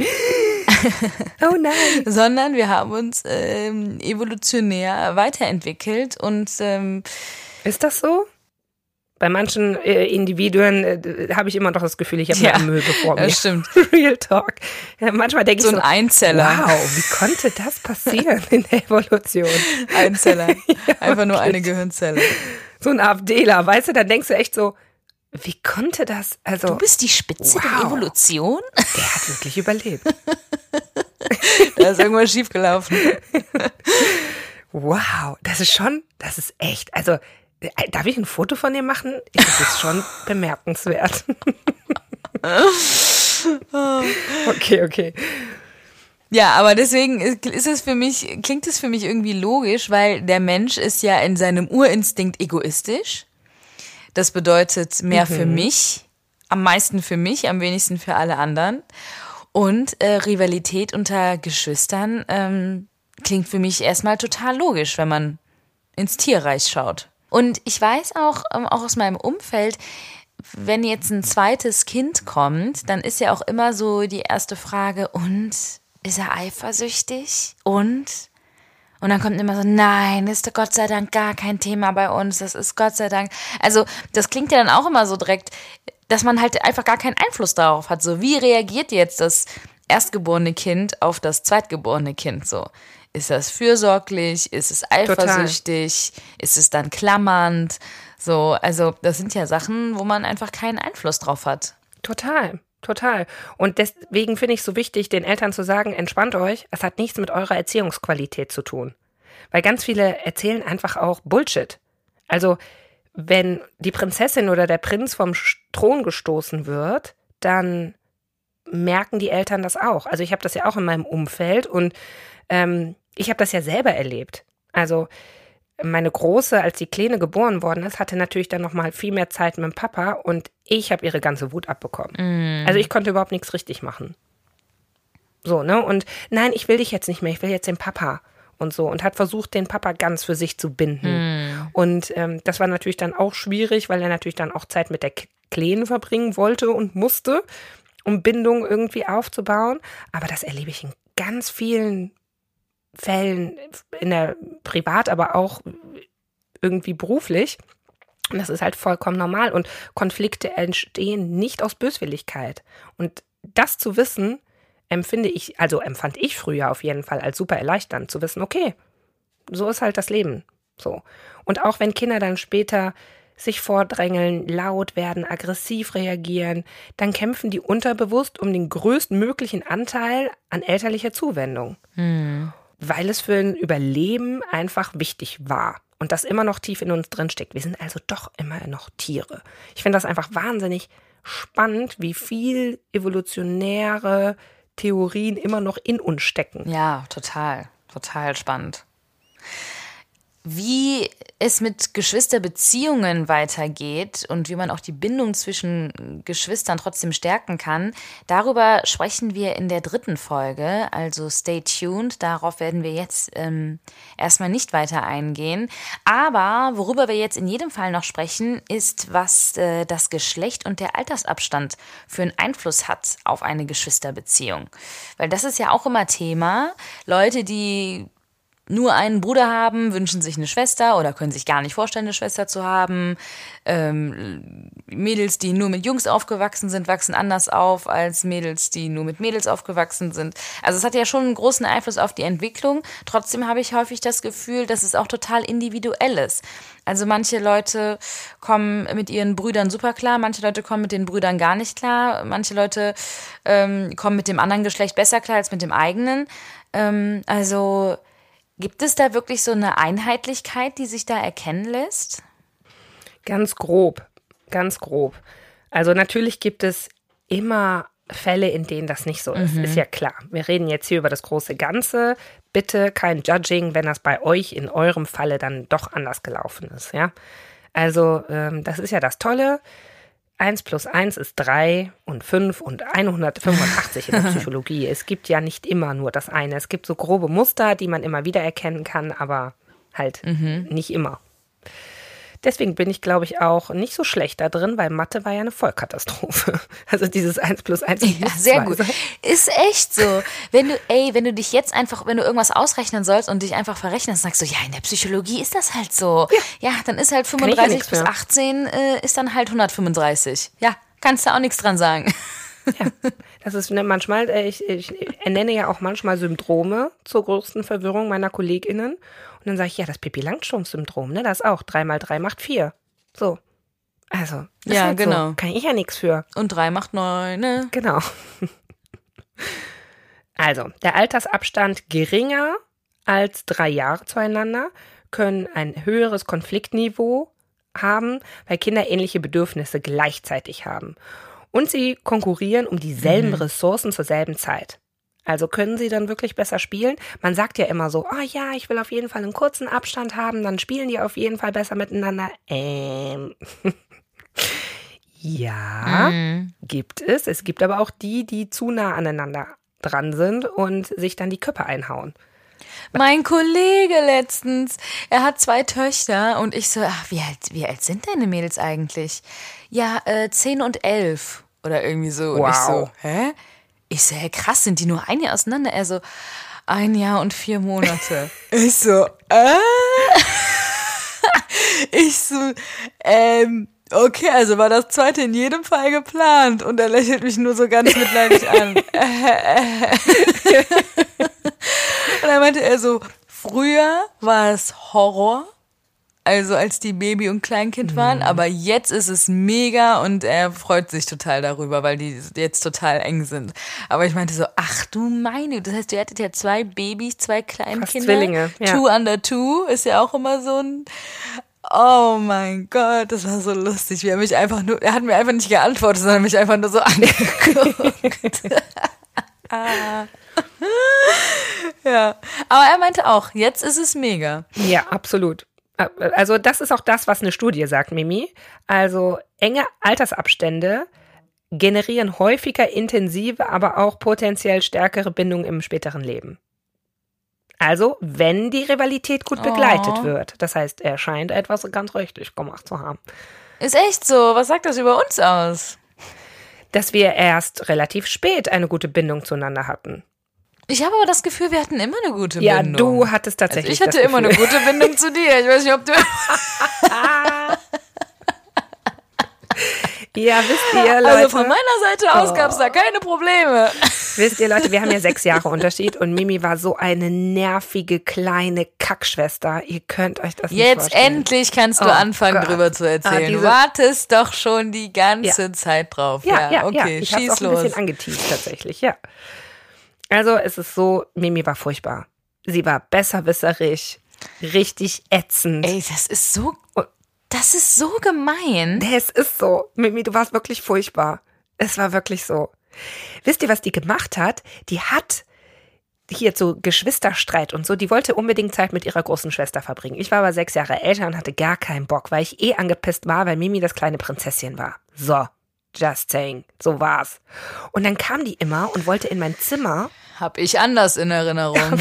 oh nein. Sondern wir haben uns ähm, evolutionär weiterentwickelt und... Ähm, ist das so? Bei manchen äh, Individuen äh, habe ich immer noch das Gefühl, ich habe ja, eine Möwe vor mir. Das stimmt. Real Talk. Ja, manchmal denke so ich so, ein Einzeller. Wow, wie konnte das passieren in der Evolution? Einzeller. Ja, einfach nur wirklich. eine Gehirnzelle. So ein AfDler, weißt du, dann denkst du echt so, wie konnte das? Also, du bist die Spitze wow. der Evolution? Der hat wirklich überlebt. Da ist irgendwas schiefgelaufen. Wow, das ist schon, das ist echt, also darf ich ein Foto von dir machen? Das ist schon bemerkenswert. Okay, okay. Ja, aber deswegen ist es für mich, klingt es für mich irgendwie logisch, weil der Mensch ist ja in seinem Urinstinkt egoistisch. Das bedeutet mehr mhm. für mich, am meisten für mich, am wenigsten für alle anderen. Und äh, Rivalität unter Geschwistern ähm, klingt für mich erstmal total logisch, wenn man ins Tierreich schaut. Und ich weiß auch, ähm, auch aus meinem Umfeld, wenn jetzt ein zweites Kind kommt, dann ist ja auch immer so die erste Frage, und ist er eifersüchtig? Und? Und dann kommt immer so, nein, ist Gott sei Dank gar kein Thema bei uns, das ist Gott sei Dank. Also das klingt ja dann auch immer so direkt, dass man halt einfach gar keinen Einfluss darauf hat. So, wie reagiert jetzt das erstgeborene Kind auf das zweitgeborene Kind? So, ist das fürsorglich? Ist es eifersüchtig? Total. Ist es dann klammernd? So, also das sind ja Sachen, wo man einfach keinen Einfluss drauf hat. Total. Total. Und deswegen finde ich es so wichtig, den Eltern zu sagen, entspannt euch, es hat nichts mit eurer Erziehungsqualität zu tun. Weil ganz viele erzählen einfach auch Bullshit. Also, wenn die Prinzessin oder der Prinz vom Thron gestoßen wird, dann merken die Eltern das auch. Also ich habe das ja auch in meinem Umfeld und ähm, ich habe das ja selber erlebt. Also meine Große, als die Kleine geboren worden ist, hatte natürlich dann nochmal viel mehr Zeit mit dem Papa und ich habe ihre ganze Wut abbekommen. Mm. Also ich konnte überhaupt nichts richtig machen. So, ne? Und nein, ich will dich jetzt nicht mehr, ich will jetzt den Papa und so. Und hat versucht, den Papa ganz für sich zu binden. Mm. Und ähm, das war natürlich dann auch schwierig, weil er natürlich dann auch Zeit mit der Kleinen verbringen wollte und musste, um Bindung irgendwie aufzubauen. Aber das erlebe ich in ganz vielen Fällen in der Privat, aber auch irgendwie beruflich. Und das ist halt vollkommen normal. Und Konflikte entstehen nicht aus Böswilligkeit. Und das zu wissen, empfinde ich, also empfand ich früher auf jeden Fall als super erleichternd, zu wissen, okay, so ist halt das Leben. So. Und auch wenn Kinder dann später sich vordrängeln, laut werden, aggressiv reagieren, dann kämpfen die unterbewusst um den größtmöglichen Anteil an elterlicher Zuwendung. Hm. Weil es für ein Überleben einfach wichtig war und das immer noch tief in uns drin steckt. Wir sind also doch immer noch Tiere. Ich finde das einfach wahnsinnig spannend, wie viel evolutionäre Theorien immer noch in uns stecken. Ja, total, total spannend. Wie es mit Geschwisterbeziehungen weitergeht und wie man auch die Bindung zwischen Geschwistern trotzdem stärken kann, darüber sprechen wir in der dritten Folge, also stay tuned, darauf werden wir jetzt ähm, erstmal nicht weiter eingehen. Aber worüber wir jetzt in jedem Fall noch sprechen, ist, was äh, das Geschlecht und der Altersabstand für einen Einfluss hat auf eine Geschwisterbeziehung. Weil das ist ja auch immer Thema. Leute, die nur einen Bruder haben, wünschen sich eine Schwester oder können sich gar nicht vorstellen, eine Schwester zu haben. Ähm, Mädels, die nur mit Jungs aufgewachsen sind, wachsen anders auf als Mädels, die nur mit Mädels aufgewachsen sind. Also es hat ja schon einen großen Einfluss auf die Entwicklung. Trotzdem habe ich häufig das Gefühl, dass es auch total individuell ist. Also manche Leute kommen mit ihren Brüdern super klar, manche Leute kommen mit den Brüdern gar nicht klar, manche Leute ähm, kommen mit dem anderen Geschlecht besser klar als mit dem eigenen. Ähm, also gibt es da wirklich so eine Einheitlichkeit, die sich da erkennen lässt? Ganz grob, ganz grob. Also natürlich gibt es immer Fälle, in denen das nicht so ist, mhm. ist ja klar. Wir reden jetzt hier über das große Ganze. Bitte kein Judging, wenn das bei euch in eurem Falle dann doch anders gelaufen ist, ja. Also ähm, das ist ja das Tolle. Eins plus eins ist drei und fünf und hundertfünfundachtzig in der Psychologie. Es gibt ja nicht immer nur das eine. Es gibt so grobe Muster, die man immer wieder erkennen kann, aber halt mhm. nicht immer. Deswegen bin ich, glaube ich, auch nicht so schlecht da drin, weil Mathe war ja eine Vollkatastrophe. Also dieses eins plus eins. Ja, sehr gut. Ist echt so. Wenn du, ey, wenn du dich jetzt einfach, wenn du irgendwas ausrechnen sollst und dich einfach verrechnest, sagst du, ja, in der Psychologie ist das halt so. Ja, ja dann ist halt fünfunddreißig plus achtzehn äh, ist dann halt hundertfünfunddreißig. Ja, kannst du auch nichts dran sagen. Ja, das ist ne, manchmal, äh, ich, ich ernenne ja auch manchmal Syndrome zur größten Verwirrung meiner KollegInnen. Und dann sage ich, ja, das Pippi-Langstrumpf-Syndrom, ne, das auch. Drei mal drei macht vier. So. Also, das ja, halt genau. So. Kann ich ja nichts für. Und drei macht neun, ne? Genau. Also, der Altersabstand geringer als drei Jahre zueinander können ein höheres Konfliktniveau haben, weil Kinder ähnliche Bedürfnisse gleichzeitig haben. Und sie konkurrieren um dieselben mhm. Ressourcen zur selben Zeit. Also können sie dann wirklich besser spielen? Man sagt ja immer so, oh ja, ich will auf jeden Fall einen kurzen Abstand haben, dann spielen die auf jeden Fall besser miteinander. Ähm, ja, mhm. gibt es. Es gibt aber auch die, die zu nah aneinander dran sind und sich dann die Köpfe einhauen. Mein Kollege letztens, er hat zwei Töchter und ich so, ach, wie alt, wie alt sind deine Mädels eigentlich? Ja, äh, zehn und elf oder irgendwie so. Wow. Und ich so, hä? Ich so, hä, krass, sind die nur ein Jahr auseinander? Er so, ein Jahr und vier Monate. Ich so, äh? Ich so, ähm, okay, also war das zweite in jedem Fall geplant. Und er lächelt mich nur so ganz mitleidig an. Und dann meinte er so, früher war es Horror, also als die Baby und Kleinkind waren, mhm. aber jetzt ist es mega und er freut sich total darüber, weil die jetzt total eng sind. Aber ich meinte so, ach du meine, das heißt, ihr hattet ja zwei Babys, zwei Kleinkinder. Fast Zwillinge, ja. Two under two ist ja auch immer so ein, oh mein Gott, das war so lustig, wie er mich einfach nur, er hat mir einfach nicht geantwortet, sondern mich einfach nur so angeguckt. ah. Ja, aber er meinte auch, jetzt ist es mega. Ja, absolut. Also das ist auch das, was eine Studie sagt, Mimi. Also enge Altersabstände generieren häufiger intensive, aber auch potenziell stärkere Bindungen im späteren Leben. Also, wenn die Rivalität gut begleitet oh. wird. Das heißt, er scheint etwas ganz richtig gemacht zu haben. Ist echt so. Was sagt das über uns aus? Dass wir erst relativ spät eine gute Bindung zueinander hatten. Ich habe aber das Gefühl, wir hatten immer eine gute ja, Bindung. Ja, du hattest tatsächlich also ich hatte das immer eine gute Bindung zu dir. Ich weiß nicht, ob du... Ja, wisst ihr, Leute. Also von meiner Seite aus oh. gab es da keine Probleme. Wisst ihr, Leute, wir haben ja sechs Jahre Unterschied und Mimi war so eine nervige, kleine Kackschwester. Ihr könnt euch das nicht Jetzt vorstellen. Endlich kannst du oh anfangen, Gott. drüber zu erzählen. Ah, diese... Du wartest doch schon die ganze ja. Zeit drauf. Ja, ja, ja, okay, ja. Ich schieß hab's auch los. ein bisschen angeteased tatsächlich, ja. Also es ist so, Mimi war furchtbar. Sie war besserwisserig, richtig ätzend. Ey, das ist so, das ist so gemein. Es ist so. Mimi, du warst wirklich furchtbar. Es war wirklich so. Wisst ihr, was die gemacht hat? Die hat hier so Geschwisterstreit und so, die wollte unbedingt Zeit mit ihrer großen Schwester verbringen. Ich war aber sechs Jahre älter und hatte gar keinen Bock, weil ich eh angepisst war, weil Mimi das kleine Prinzesschen war. So, just saying, so war's. Und dann kam die immer und wollte in mein Zimmer. Hab ich anders in Erinnerung.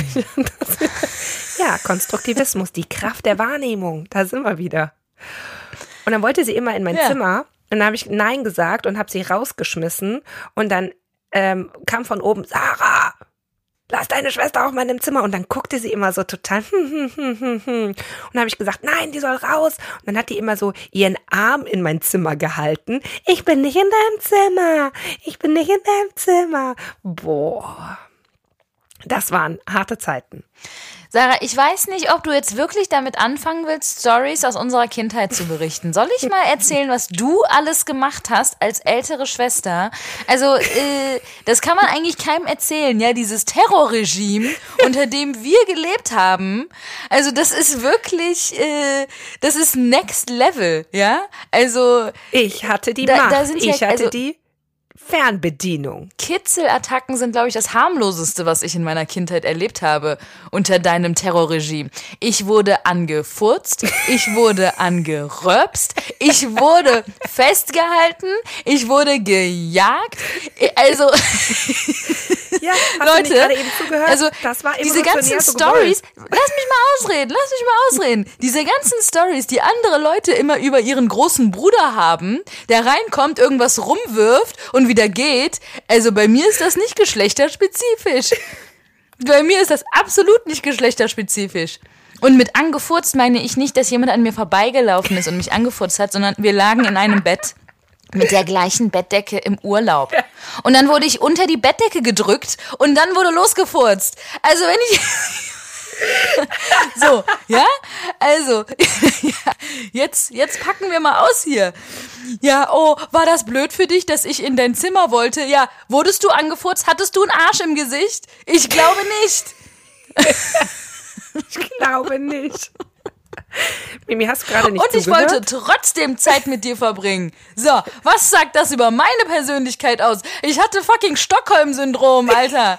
Ja, Konstruktivismus, die Kraft der Wahrnehmung, da sind wir wieder. Und dann wollte sie immer in mein ja. Zimmer und dann habe ich Nein gesagt und habe sie rausgeschmissen und dann ähm, kam von oben, Sarah, lass deine Schwester auch mal im Zimmer. Und dann guckte sie immer so total hm, hm, hm, hm, hm. Und dann habe ich gesagt, nein, die soll raus. Und dann hat die immer so ihren Arm in mein Zimmer gehalten. Ich bin nicht in deinem Zimmer. Ich bin nicht in deinem Zimmer. Boah, das waren harte Zeiten. Sarah, ich weiß nicht, ob du jetzt wirklich damit anfangen willst, Storys aus unserer Kindheit zu berichten. Soll ich mal erzählen, was du alles gemacht hast als ältere Schwester? Also, äh, das kann man eigentlich keinem erzählen, ja, dieses Terrorregime, unter dem wir gelebt haben. Also, das ist wirklich, äh, das ist next level, ja? Also, ich hatte die da, Macht, da sind ich ja, hatte also, die Fernbedienung. Kitzelattacken sind, glaube ich, das harmloseste, was ich in meiner Kindheit erlebt habe unter deinem Terrorregime. Ich wurde angefurzt, ich wurde angeröpst, ich wurde festgehalten, ich wurde gejagt. Also ja, hast Leute, du nicht gerade eben zugehört? Also das war diese ganzen so Stories, lass mich mal ausreden, lass mich mal ausreden. Diese ganzen Stories, die andere Leute immer über ihren großen Bruder haben, der reinkommt, irgendwas rumwirft und wieder geht. Also bei mir ist das nicht geschlechterspezifisch. Bei mir ist das absolut nicht geschlechterspezifisch. Und mit angefurzt meine ich nicht, dass jemand an mir vorbeigelaufen ist und mich angefurzt hat, sondern wir lagen in einem Bett mit der gleichen Bettdecke im Urlaub. Und dann wurde ich unter die Bettdecke gedrückt und dann wurde losgefurzt. Also wenn ich... So, ja? Also, ja, jetzt, jetzt packen wir mal aus hier. Ja, oh, war das blöd für dich, dass ich in dein Zimmer wollte? Ja, wurdest du angefurzt? Hattest du einen Arsch im Gesicht? Ich glaube nicht. Ich glaube nicht. Mimi, hast du gerade nicht Und ich zugehört? wollte trotzdem Zeit mit dir verbringen. So, was sagt das über meine Persönlichkeit aus? Ich hatte fucking Stockholm-Syndrom, Alter.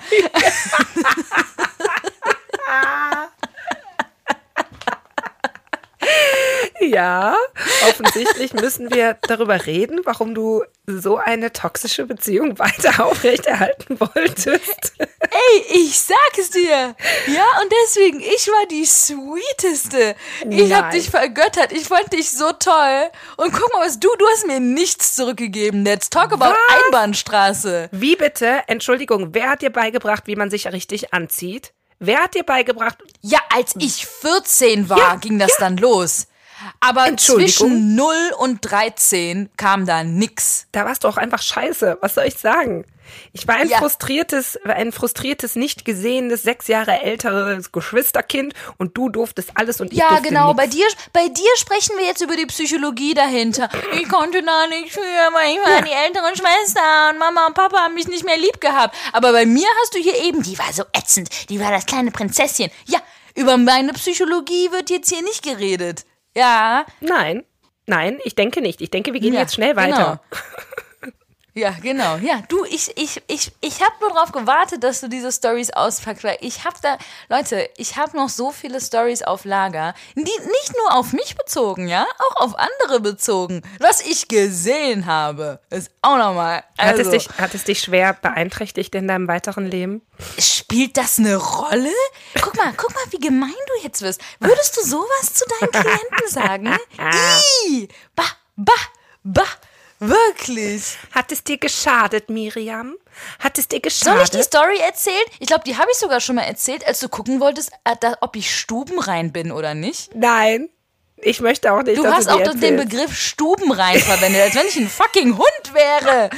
Ja, offensichtlich müssen wir darüber reden, warum du so eine toxische Beziehung weiter aufrechterhalten wolltest. Ey, ich sag's dir. Ja, und deswegen, ich war die Sweeteste. Ich Nein. hab dich vergöttert. Ich fand dich so toll. Und guck mal, was du, du hast mir nichts zurückgegeben. Let's talk about Was? Einbahnstraße. Wie bitte? Entschuldigung, wer hat dir beigebracht, wie man sich richtig anzieht? Wer hat dir beigebracht? Ja, als ich vierzehn war, Ja, ging das ja. dann los. Aber Entschuldigung? zwischen null und dreizehn kam da nix. Da warst du auch einfach scheiße. Was soll ich sagen? Ich war ein Ja. frustriertes, ein frustriertes, nicht gesehenes, sechs Jahre älteres Geschwisterkind und du durftest alles und ich Ja, durfte genau. Bei nichts. dir, bei dir sprechen wir jetzt über die Psychologie dahinter. Ich konnte da nicht für, weil ich war Ja. die ältere Schwester und Mama und Papa haben mich nicht mehr lieb gehabt. Aber bei mir hast du hier eben, die war so ätzend, die war das kleine Prinzesschen. Ja, über meine Psychologie wird jetzt hier nicht geredet. Ja, Nein, nein, ich denke nicht. Ich denke, wir gehen Ja, jetzt schnell weiter. ja, genau. Ja, du, ich, ich, ich, ich habe nur darauf gewartet, dass du diese Stories auspackst, weil ich habe da, Leute, ich habe noch so viele Stories auf Lager, die nicht nur auf mich bezogen, ja, auch auf andere bezogen. Was ich gesehen habe, ist auch nochmal. Hat, Also, es dich, hat es dich schwer beeinträchtigt in deinem weiteren Leben? spielt das eine Rolle? Guck mal, guck mal, wie gemein du jetzt wirst. Würdest du sowas zu deinen Klienten sagen? Ih, bah, bah, bah. Wirklich. Hat es dir geschadet, Miriam? Hat es dir Soll geschadet? ich die Story erzählen? Ich glaube, die habe ich sogar schon mal erzählt, als du gucken wolltest, äh, da, ob ich stubenrein bin oder nicht. Nein, ich möchte auch nicht, Du dass hast du auch die den erzählst. Begriff stubenrein verwendet, als wenn ich ein fucking Hund wäre.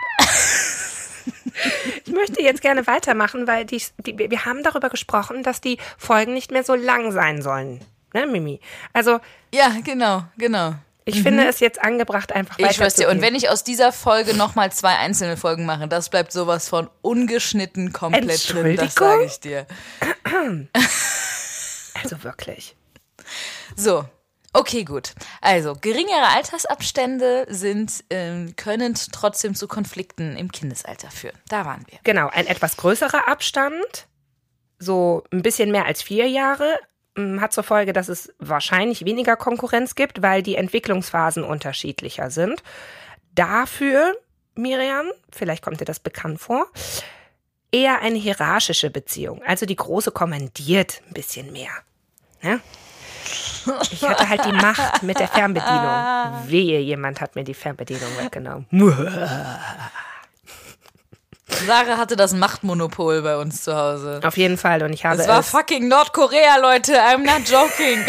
Ich möchte jetzt gerne weitermachen, weil die, die, wir haben darüber gesprochen, dass die Folgen nicht mehr so lang sein sollen. Ne, Mimi? Also, Ja, genau, genau. ich finde es jetzt angebracht, einfach Ich schwör's dir, und weiterzugehen. wenn ich aus dieser Folge nochmal zwei einzelne Folgen mache, das bleibt sowas von ungeschnitten komplett drin, das Entschuldigung? sage ich dir. Also wirklich. So, okay, gut. Also, geringere Altersabstände sind, ähm, können trotzdem zu Konflikten im Kindesalter führen. Da waren wir. Genau, ein etwas größerer Abstand, so ein bisschen mehr als vier Jahre, m, hat zur Folge, dass es wahrscheinlich weniger Konkurrenz gibt, weil die Entwicklungsphasen unterschiedlicher sind. Dafür, Miriam, vielleicht kommt dir das bekannt vor, eher eine hierarchische Beziehung. Also die Große kommandiert ein bisschen mehr. Ne? Ich hatte halt die Macht mit der Fernbedienung. Wehe, jemand hat mir die Fernbedienung weggenommen. Sarah hatte das Machtmonopol bei uns zu Hause. Auf jeden Fall. Und ich habe Es war es fucking Nordkorea, Leute. I'm not joking.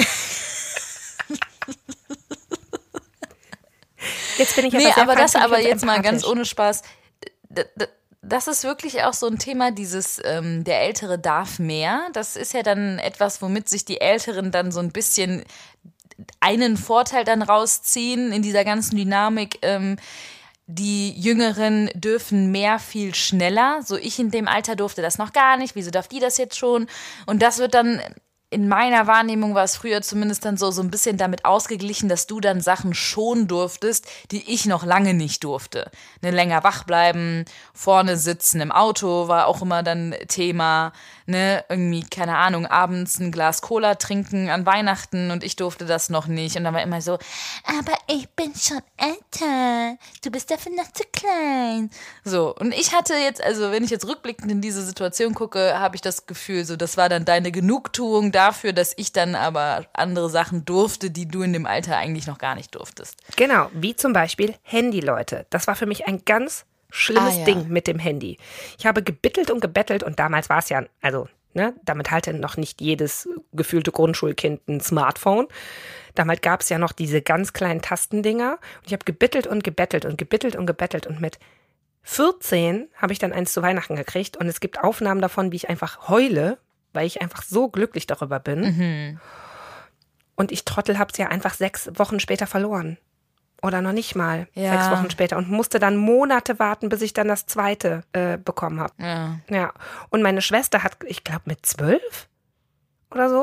Jetzt bin ich aber Nee, sehr aber das feinfühlig aber und jetzt mal ganz empathisch. ohne Spaß. D- d- Das ist wirklich auch so ein Thema, dieses, ähm, der Ältere darf mehr. Das ist ja dann etwas, womit sich die Älteren dann so ein bisschen einen Vorteil dann rausziehen in dieser ganzen Dynamik. Ähm, die Jüngeren dürfen mehr viel schneller. So, ich in dem Alter durfte das noch gar nicht. Wieso darf die das jetzt schon? Und das wird dann, in meiner Wahrnehmung war es früher zumindest dann so, so ein bisschen damit ausgeglichen, dass du dann Sachen schon durftest, die ich noch lange nicht durfte. Ne, länger wach bleiben, vorne sitzen im Auto war auch immer dann Thema. Ne, irgendwie, keine Ahnung, abends ein Glas Cola trinken an Weihnachten und ich durfte das noch nicht. Und dann war immer so, aber ich bin schon älter, du bist dafür noch zu klein. So, und ich hatte jetzt, also wenn ich jetzt rückblickend in diese Situation gucke, habe ich das Gefühl, so, das war dann deine Genugtuung dafür, dass ich dann aber andere Sachen durfte, die du in dem Alter eigentlich noch gar nicht durftest. Genau, wie zum Beispiel Handy, Leute. Das war für mich ein ganz schlimmes Ah, ja. Ding mit dem Handy. Ich habe gebittelt und gebettelt und damals war es ja, also, ne, damit hatte noch nicht jedes gefühlte Grundschulkind ein Smartphone. Damals gab es ja noch diese ganz kleinen Tastendinger. Und ich habe gebittelt und gebettelt und gebittelt und gebettelt und mit vierzehn habe ich dann eins zu Weihnachten gekriegt und es gibt Aufnahmen davon, wie ich einfach heule, weil ich einfach so glücklich darüber bin. Mhm. Und ich Trottel hab's ja einfach sechs Wochen später verloren. Oder noch nicht mal Ja. sechs Wochen später. Und musste dann Monate warten, bis ich dann das zweite äh, bekommen habe. Ja. Ja. Und meine Schwester hat, ich glaube mit zwölf oder so,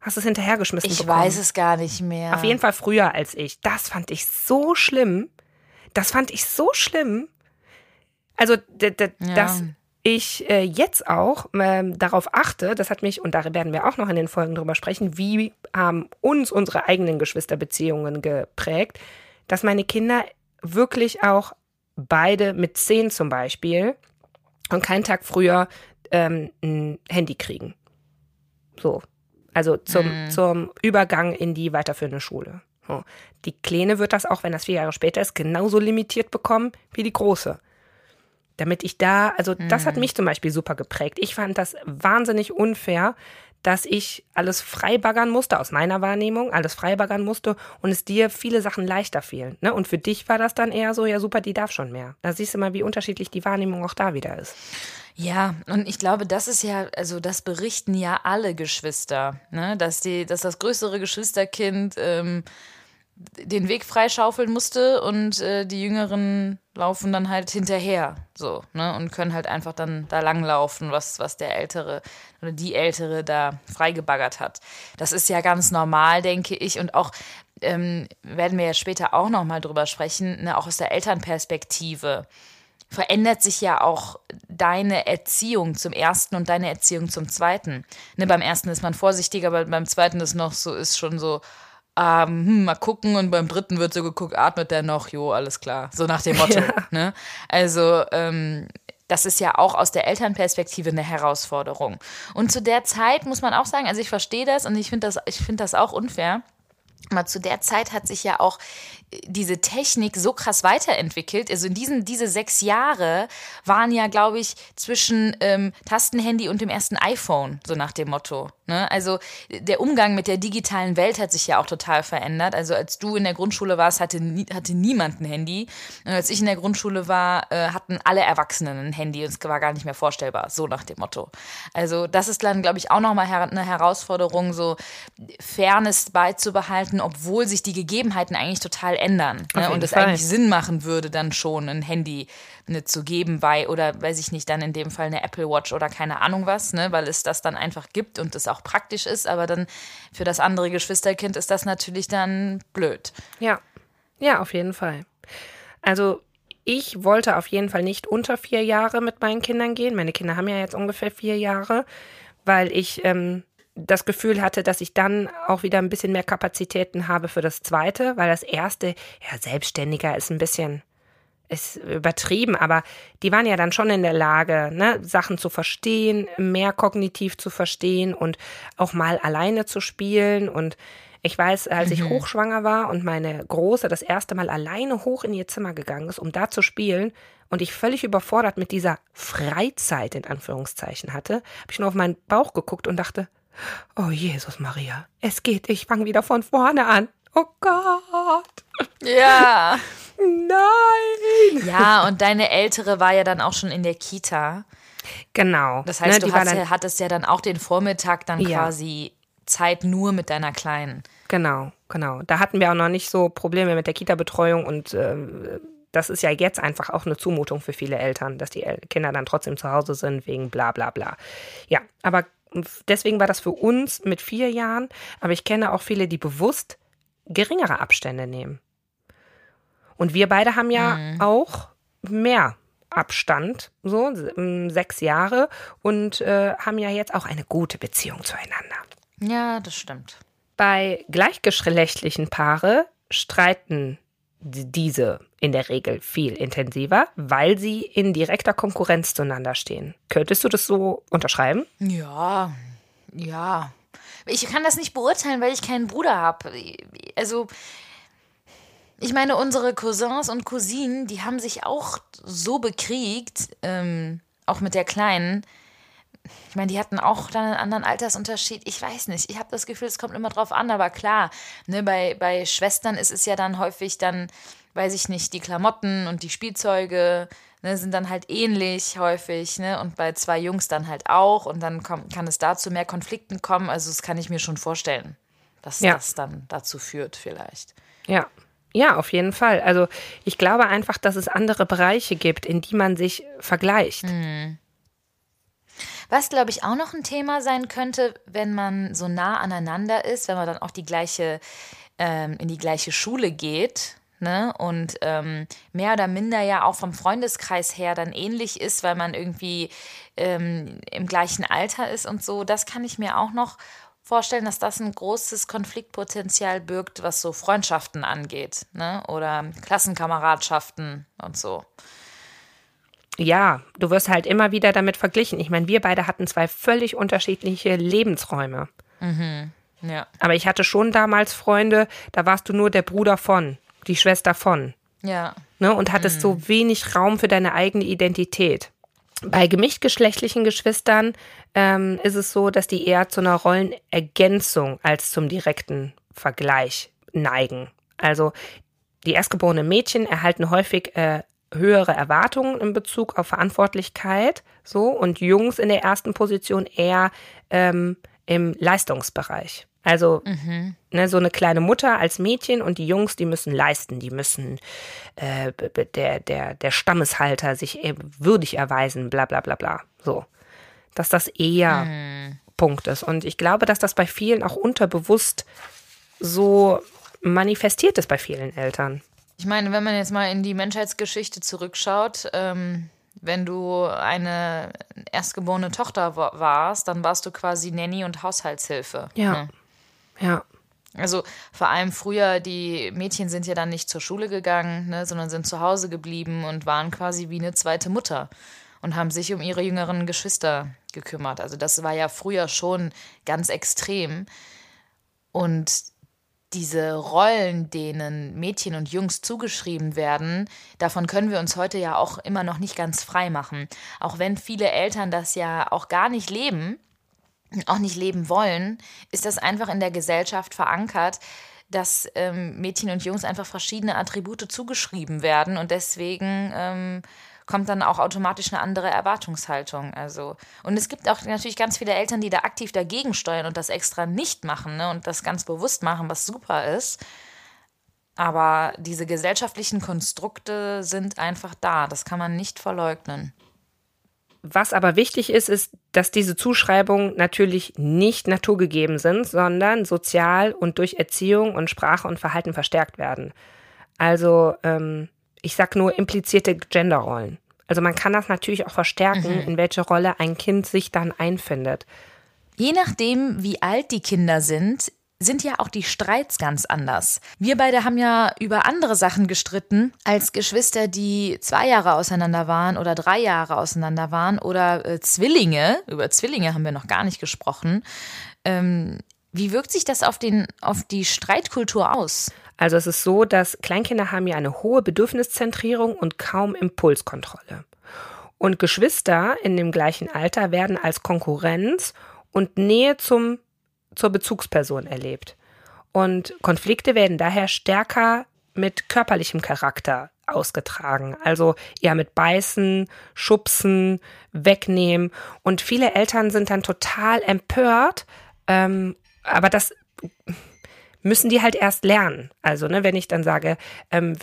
Hast du es hinterhergeschmissen Ich bekommen? weiß es gar nicht mehr. Auf jeden Fall früher als ich. Das fand ich so schlimm. Das fand ich so schlimm. Also, d- d- Ja. dass ich äh, jetzt auch ähm, darauf achte, das hat mich, und da werden wir auch noch in den Folgen drüber sprechen, wie haben uns unsere eigenen Geschwisterbeziehungen geprägt, dass meine Kinder wirklich auch beide mit zehn zum Beispiel und keinen Tag früher ähm, ein Handy kriegen. So. Also zum, Mhm. zum Übergang in die weiterführende Schule. So. Die Kleine wird das auch, wenn das vier Jahre später ist, genauso limitiert bekommen wie die Große. Damit ich da, also das hat mich zum Beispiel super geprägt. Ich fand das wahnsinnig unfair, dass ich alles freibaggern musste, aus meiner Wahrnehmung, alles freibaggern musste und es dir viele Sachen leichter fielen. Ne? Und für dich war das dann eher so, ja super, die darf schon mehr. Da siehst du mal, wie unterschiedlich die Wahrnehmung auch da wieder ist. Ja, und ich glaube, das ist ja, also das berichten ja alle Geschwister, ne? Dass die, dass das größere Geschwisterkind ähm, den Weg freischaufeln musste und äh, die Jüngeren laufen dann halt hinterher, so, ne? Und können halt einfach dann da langlaufen, was, was der Ältere oder die Ältere da freigebaggert hat. Das ist ja ganz normal, denke ich, und auch ähm, werden wir ja später auch nochmal drüber sprechen, ne? Auch aus der Elternperspektive verändert sich ja auch deine Erziehung zum ersten und deine Erziehung zum zweiten. Ne, beim ersten ist man vorsichtiger, aber beim zweiten ist noch so, ist schon so, ähm, hm, mal gucken, und beim dritten wird so geguckt, atmet der noch? Jo, alles klar. So nach dem Motto. Ja. Ne? Also, ähm, das ist ja auch aus der Elternperspektive eine Herausforderung. Und zu der Zeit muss man auch sagen, also ich verstehe das und ich finde das, ich finde das auch unfair. Aber zu der Zeit hat sich ja auch diese Technik so krass weiterentwickelt. Also in diesen diese sechs Jahre waren ja, glaube ich, zwischen ähm, Tastenhandy und dem ersten iPhone, so nach dem Motto. Ne? Also der Umgang mit der digitalen Welt hat sich ja auch total verändert. Also als du in der Grundschule warst, hatte, nie, hatte niemand ein Handy. Und als ich in der Grundschule war, äh, hatten alle Erwachsenen ein Handy und es war gar nicht mehr vorstellbar, so nach dem Motto. Also das ist dann, glaube ich, auch nochmal her- eine Herausforderung, so Fairness beizubehalten, obwohl sich die Gegebenheiten eigentlich total ändern. Auf Ne? jeden Und es Fall. eigentlich Sinn machen würde, dann schon ein Handy ne, zu geben, bei, oder weiß ich nicht, dann in dem Fall eine Apple Watch oder keine Ahnung was, ne, weil es das dann einfach gibt und es auch praktisch ist, aber dann für das andere Geschwisterkind ist das natürlich dann blöd. Ja, ja, auf jeden Fall. Also ich wollte auf jeden Fall nicht unter vier Jahre mit meinen Kindern gehen. Meine Kinder haben ja jetzt ungefähr vier Jahre, weil ich ähm, das Gefühl hatte, dass ich dann auch wieder ein bisschen mehr Kapazitäten habe für das Zweite, weil das Erste, ja, selbstständiger ist ein bisschen, ist übertrieben, aber die waren ja dann schon in der Lage, ne, Sachen zu verstehen, mehr kognitiv zu verstehen und auch mal alleine zu spielen. Und ich weiß, als ich hochschwanger war und meine Große das erste Mal alleine hoch in ihr Zimmer gegangen ist, um da zu spielen, und ich völlig überfordert mit dieser Freizeit in Anführungszeichen hatte, habe ich nur auf meinen Bauch geguckt und dachte, oh Jesus Maria, es geht, ich fange wieder von vorne an. Oh Gott. Ja. Nein. Ja, und deine Ältere war ja dann auch schon in der Kita. Genau. Das heißt, Ne, du die war hast, dann, ja, hattest ja dann auch den Vormittag dann Ja. quasi Zeit nur mit deiner Kleinen. Genau, genau. Da hatten wir auch noch nicht so Probleme mit der Kita-Betreuung und äh, das ist ja jetzt einfach auch eine Zumutung für viele Eltern, dass die El- Kinder dann trotzdem zu Hause sind wegen bla bla bla. Ja, aber deswegen war das für uns mit vier Jahren, aber ich kenne auch viele, die bewusst geringere Abstände nehmen. Und wir beide haben ja auch mehr Abstand, so ähm, sechs Jahre, und äh, haben ja jetzt auch eine gute Beziehung zueinander. Ja, das stimmt. Bei gleichgeschlechtlichen Paare streiten d- diese in der Regel viel intensiver, weil sie in direkter Konkurrenz zueinander stehen. Könntest du das so unterschreiben? Ja, ja. Ich kann das nicht beurteilen, weil ich keinen Bruder habe. Also, ich meine, unsere Cousins und Cousinen, die haben sich auch so bekriegt, ähm, auch mit der Kleinen. Ich meine, die hatten auch dann einen anderen Altersunterschied. Ich weiß nicht. Ich habe das Gefühl, es kommt immer drauf an. Aber klar, ne, bei, bei Schwestern ist es ja dann häufig dann, weiß ich nicht, die Klamotten und die Spielzeuge, ne, sind dann halt ähnlich häufig. Ne? Und bei zwei Jungs dann halt auch. Und dann komm, kann es da zu mehr Konflikten kommen. Also das kann ich mir schon vorstellen, dass Ja. das dann dazu führt vielleicht. Ja. Ja, auf jeden Fall. Also ich glaube einfach, dass es andere Bereiche gibt, in die man sich vergleicht. Was, glaube ich, auch noch ein Thema sein könnte, wenn man so nah aneinander ist, wenn man dann auch die gleiche, ähm, in die gleiche Schule geht, ne? Und ähm, mehr oder minder ja auch vom Freundeskreis her dann ähnlich ist, weil man irgendwie ähm, im gleichen Alter ist und so. Das kann ich mir auch noch vorstellen, dass das ein großes Konfliktpotenzial birgt, was so Freundschaften angeht, ne? Oder Klassenkameradschaften und so. Ja, du wirst halt immer wieder damit verglichen. Ich meine, wir beide hatten zwei völlig unterschiedliche Lebensräume. Mhm. Ja. Aber ich hatte schon damals Freunde, da warst du nur der Bruder von, die Schwester von. Ja. Ne, und hattest mhm. so wenig Raum für deine eigene Identität. Bei gemischtgeschlechtlichen Geschwistern ähm, ist es so, dass die eher zu einer Rollenergänzung als zum direkten Vergleich neigen. Also die erstgeborenen Mädchen erhalten häufig äh, höhere Erwartungen in Bezug auf Verantwortlichkeit, so, und Jungs in der ersten Position eher ähm, im Leistungsbereich. Also mhm. ne, so eine kleine Mutter als Mädchen und die Jungs, die müssen leisten, die müssen äh, der, der, der Stammeshalter sich eben würdig erweisen, bla bla bla bla. So. Dass das eher mhm. Punkt ist. Und ich glaube, dass das bei vielen auch unterbewusst so manifestiert ist bei vielen Eltern. Ich meine, wenn man jetzt mal in die Menschheitsgeschichte zurückschaut, ähm, wenn du eine erstgeborene Tochter warst, dann warst du quasi Nanny und Haushaltshilfe. Ja, ne? ja. Also vor allem früher, die Mädchen sind ja dann nicht zur Schule gegangen, ne, sondern sind zu Hause geblieben und waren quasi wie eine zweite Mutter und haben sich um ihre jüngeren Geschwister gekümmert. Also das war ja früher schon ganz extrem. Und diese Rollen, denen Mädchen und Jungs zugeschrieben werden, davon können wir uns heute ja auch immer noch nicht ganz frei machen. Auch wenn viele Eltern das ja auch gar nicht leben, auch nicht leben wollen, ist das einfach in der Gesellschaft verankert, dass ähm, Mädchen und Jungs einfach verschiedene Attribute zugeschrieben werden und deswegen ähm, kommt dann auch automatisch eine andere Erwartungshaltung. Also, und es gibt auch natürlich ganz viele Eltern, die da aktiv dagegen steuern und das extra nicht machen, ne, und das ganz bewusst machen, was super ist. Aber diese gesellschaftlichen Konstrukte sind einfach da. Das kann man nicht verleugnen. Was aber wichtig ist, ist, dass diese Zuschreibungen natürlich nicht naturgegeben sind, sondern sozial und durch Erziehung und Sprache und Verhalten verstärkt werden. Also, ähm, ich sag nur implizierte Genderrollen. Also man kann das natürlich auch verstärken, mhm. in welche Rolle ein Kind sich dann einfindet. Je nachdem, wie alt die Kinder sind, sind ja auch die Streits ganz anders. Wir beide haben ja über andere Sachen gestritten als Geschwister, die zwei Jahre auseinander waren oder drei Jahre auseinander waren oder äh, Zwillinge. Über Zwillinge haben wir noch gar nicht gesprochen. Ähm, wie wirkt sich das auf den, auf die Streitkultur aus? Also es ist so, dass Kleinkinder haben ja eine hohe Bedürfniszentrierung und kaum Impulskontrolle. Und Geschwister in dem gleichen Alter werden als Konkurrenz und Nähe zum zur Bezugsperson erlebt. Und Konflikte werden daher stärker mit körperlichem Charakter ausgetragen. Also eher mit Beißen, Schubsen, Wegnehmen. Und viele Eltern sind dann total empört. Ähm, aber das müssen die halt erst lernen. Also ne, wenn ich dann sage, ähm,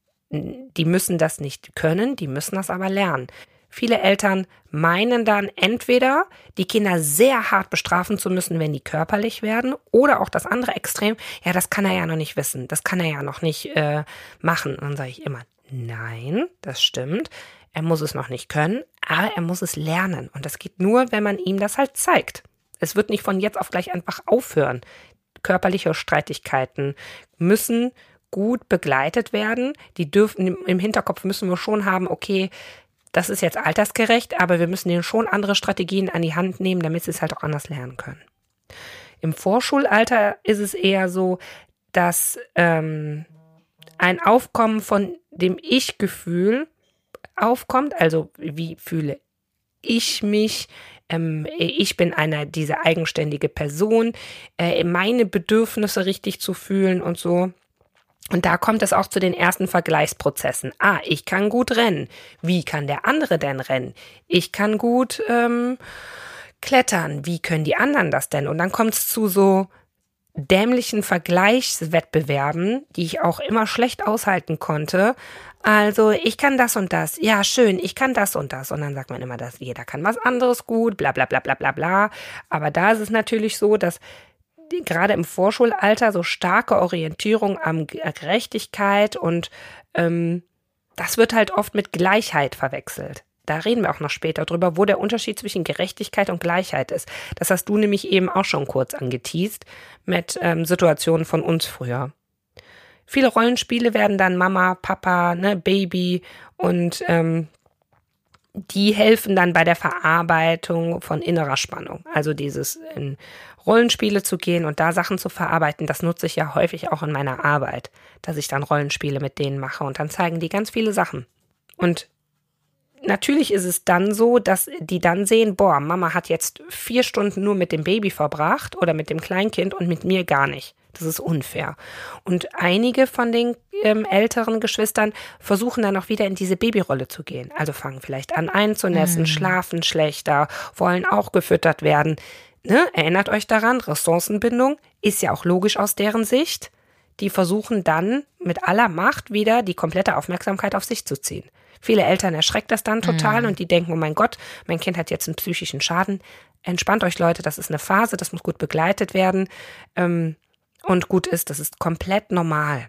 die müssen das nicht können, die müssen das aber lernen. Viele Eltern meinen dann entweder, die Kinder sehr hart bestrafen zu müssen, wenn die körperlich werden, oder auch das andere Extrem, ja, das kann er ja noch nicht wissen, das kann er ja noch nicht äh, machen. Und dann sage ich immer, nein, das stimmt, er muss es noch nicht können, aber er muss es lernen. Und das geht nur, wenn man ihm das halt zeigt. Es wird nicht von jetzt auf gleich einfach aufhören. Körperliche Streitigkeiten müssen gut begleitet werden. Die dürfen, im Hinterkopf müssen wir schon haben, okay, das ist jetzt altersgerecht, aber wir müssen denen schon andere Strategien an die Hand nehmen, damit sie es halt auch anders lernen können. Im Vorschulalter ist es eher so, dass ähm, ein Aufkommen von dem Ich-Gefühl aufkommt. Also wie fühle ich mich? Ähm, ich bin eine, diese eigenständige Person, äh, meine Bedürfnisse richtig zu fühlen und so. Und da kommt es auch zu den ersten Vergleichsprozessen. Ah, ich kann gut rennen. Wie kann der andere denn rennen? Ich kann gut ähm, klettern. Wie können die anderen das denn? Und dann kommt es zu so dämlichen Vergleichswettbewerben, die ich auch immer schlecht aushalten konnte, Also ich kann das und das. Ja, schön, ich kann das und das. Und dann sagt man immer, dass jeder kann was anderes gut, bla bla bla bla bla bla. Aber da ist es natürlich so, dass die, gerade im Vorschulalter so starke Orientierung an Gerechtigkeit und ähm, das wird halt oft mit Gleichheit verwechselt. Da reden wir auch noch später drüber, wo der Unterschied zwischen Gerechtigkeit und Gleichheit ist. Das hast du nämlich eben auch schon kurz angeteast mit ähm, Situationen von uns früher. Viele Rollenspiele werden dann Mama, Papa, ne, Baby und ähm, die helfen dann bei der Verarbeitung von innerer Spannung. Also dieses in Rollenspiele zu gehen und da Sachen zu verarbeiten, das nutze ich ja häufig auch in meiner Arbeit, dass ich dann Rollenspiele mit denen mache und dann zeigen die ganz viele Sachen. Und natürlich ist es dann so, dass die dann sehen, boah, Mama hat jetzt vier Stunden nur mit dem Baby verbracht oder mit dem Kleinkind und mit mir gar nicht. Das ist unfair. Und einige von den ähm, älteren Geschwistern versuchen dann auch wieder in diese Babyrolle zu gehen. Also fangen vielleicht an einzunässen, mhm. schlafen schlechter, wollen auch gefüttert werden. Ne? Erinnert euch daran, Ressourcenbindung ist ja auch logisch aus deren Sicht. Die versuchen dann mit aller Macht wieder die komplette Aufmerksamkeit auf sich zu ziehen. Viele Eltern erschreckt das dann total mhm. und die denken, oh mein Gott, mein Kind hat jetzt einen psychischen Schaden. Entspannt euch, Leute, das ist eine Phase, das muss gut begleitet werden. Ähm, und gut ist, das ist komplett normal.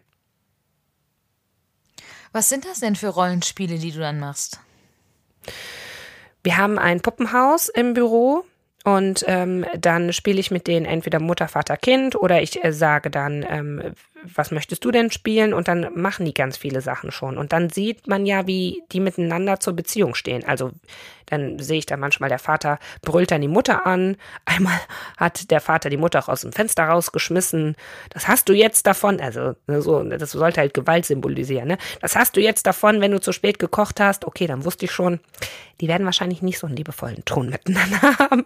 Was sind das denn für Rollenspiele, die du dann machst? Wir haben ein Puppenhaus im Büro. Und ähm, dann spiele ich mit denen entweder Mutter, Vater, Kind oder ich äh, sage dann, ähm, was möchtest du denn spielen? Und dann machen die ganz viele Sachen schon. Und dann sieht man ja, wie die miteinander zur Beziehung stehen. Also dann sehe ich da manchmal, der Vater brüllt dann die Mutter an. Einmal hat der Vater die Mutter auch aus dem Fenster rausgeschmissen. Das hast du jetzt davon. Also so, das sollte halt Gewalt symbolisieren. Ne? Das hast du jetzt davon, wenn du zu spät gekocht hast. Okay, dann wusste ich schon, die werden wahrscheinlich nicht so einen liebevollen Ton miteinander haben.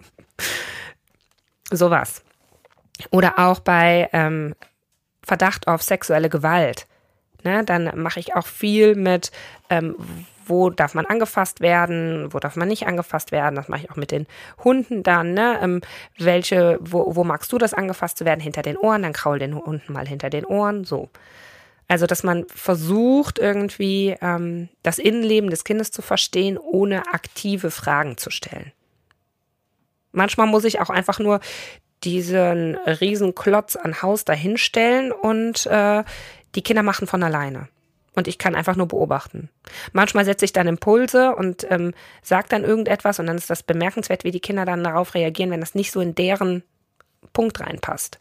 Sowas. Oder auch bei ähm, Verdacht auf sexuelle Gewalt. Ne, dann mache ich auch viel mit, ähm, wo darf man angefasst werden, wo darf man nicht angefasst werden. Das mache ich auch mit den Hunden dann. Ne? Ähm, welche, wo, wo magst du das angefasst zu werden? Hinter den Ohren, dann kraul den Hunden mal hinter den Ohren. So. Also, dass man versucht, irgendwie ähm, das Innenleben des Kindes zu verstehen, ohne aktive Fragen zu stellen. Manchmal muss ich auch einfach nur diesen riesen Klotz an Haus dahinstellen und äh, die Kinder machen von alleine. Und ich kann einfach nur beobachten. Manchmal setze ich dann Impulse und ähm, sage dann irgendetwas und dann ist das bemerkenswert, wie die Kinder dann darauf reagieren, wenn das nicht so in deren Punkt reinpasst.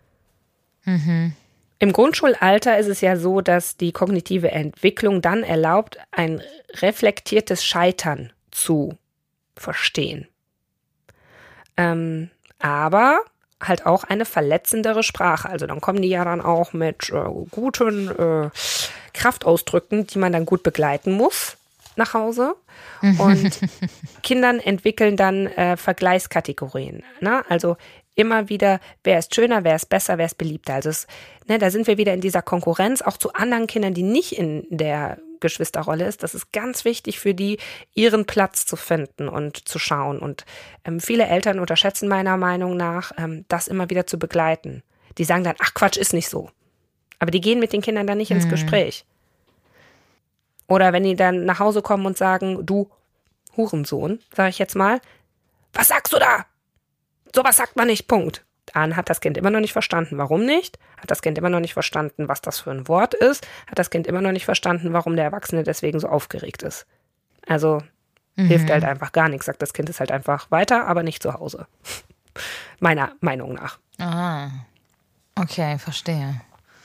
Mhm. Im Grundschulalter ist es ja so, dass die kognitive Entwicklung dann erlaubt, ein reflektiertes Scheitern zu verstehen. Ähm, aber halt auch eine verletzendere Sprache. Also dann kommen die ja dann auch mit äh, guten äh, Kraftausdrücken, die man dann gut begleiten muss nach Hause. Und Kindern entwickeln dann äh, Vergleichskategorien. Ne? Also immer wieder, wer ist schöner, wer ist besser, wer ist beliebter. Also es, ne, da sind wir wieder in dieser Konkurrenz, auch zu anderen Kindern, die nicht in der Geschwisterrolle ist. Das ist ganz wichtig für die, ihren Platz zu finden und zu schauen. Und ähm, viele Eltern unterschätzen meiner Meinung nach, ähm, das immer wieder zu begleiten. Die sagen dann, ach Quatsch, ist nicht so. Aber die gehen mit den Kindern dann nicht ins mhm. Gespräch. Oder wenn die dann nach Hause kommen und sagen, du Hurensohn, sage ich jetzt mal, was sagst du da? Sowas sagt man nicht, Punkt. Dann hat das Kind immer noch nicht verstanden, warum nicht. Hat das Kind immer noch nicht verstanden, was das für ein Wort ist. Hat das Kind immer noch nicht verstanden, warum der Erwachsene deswegen so aufgeregt ist. Also mhm. hilft halt einfach gar nichts. Sagt das Kind ist halt einfach weiter, aber nicht zu Hause. Meiner Meinung nach. Ah, okay, verstehe.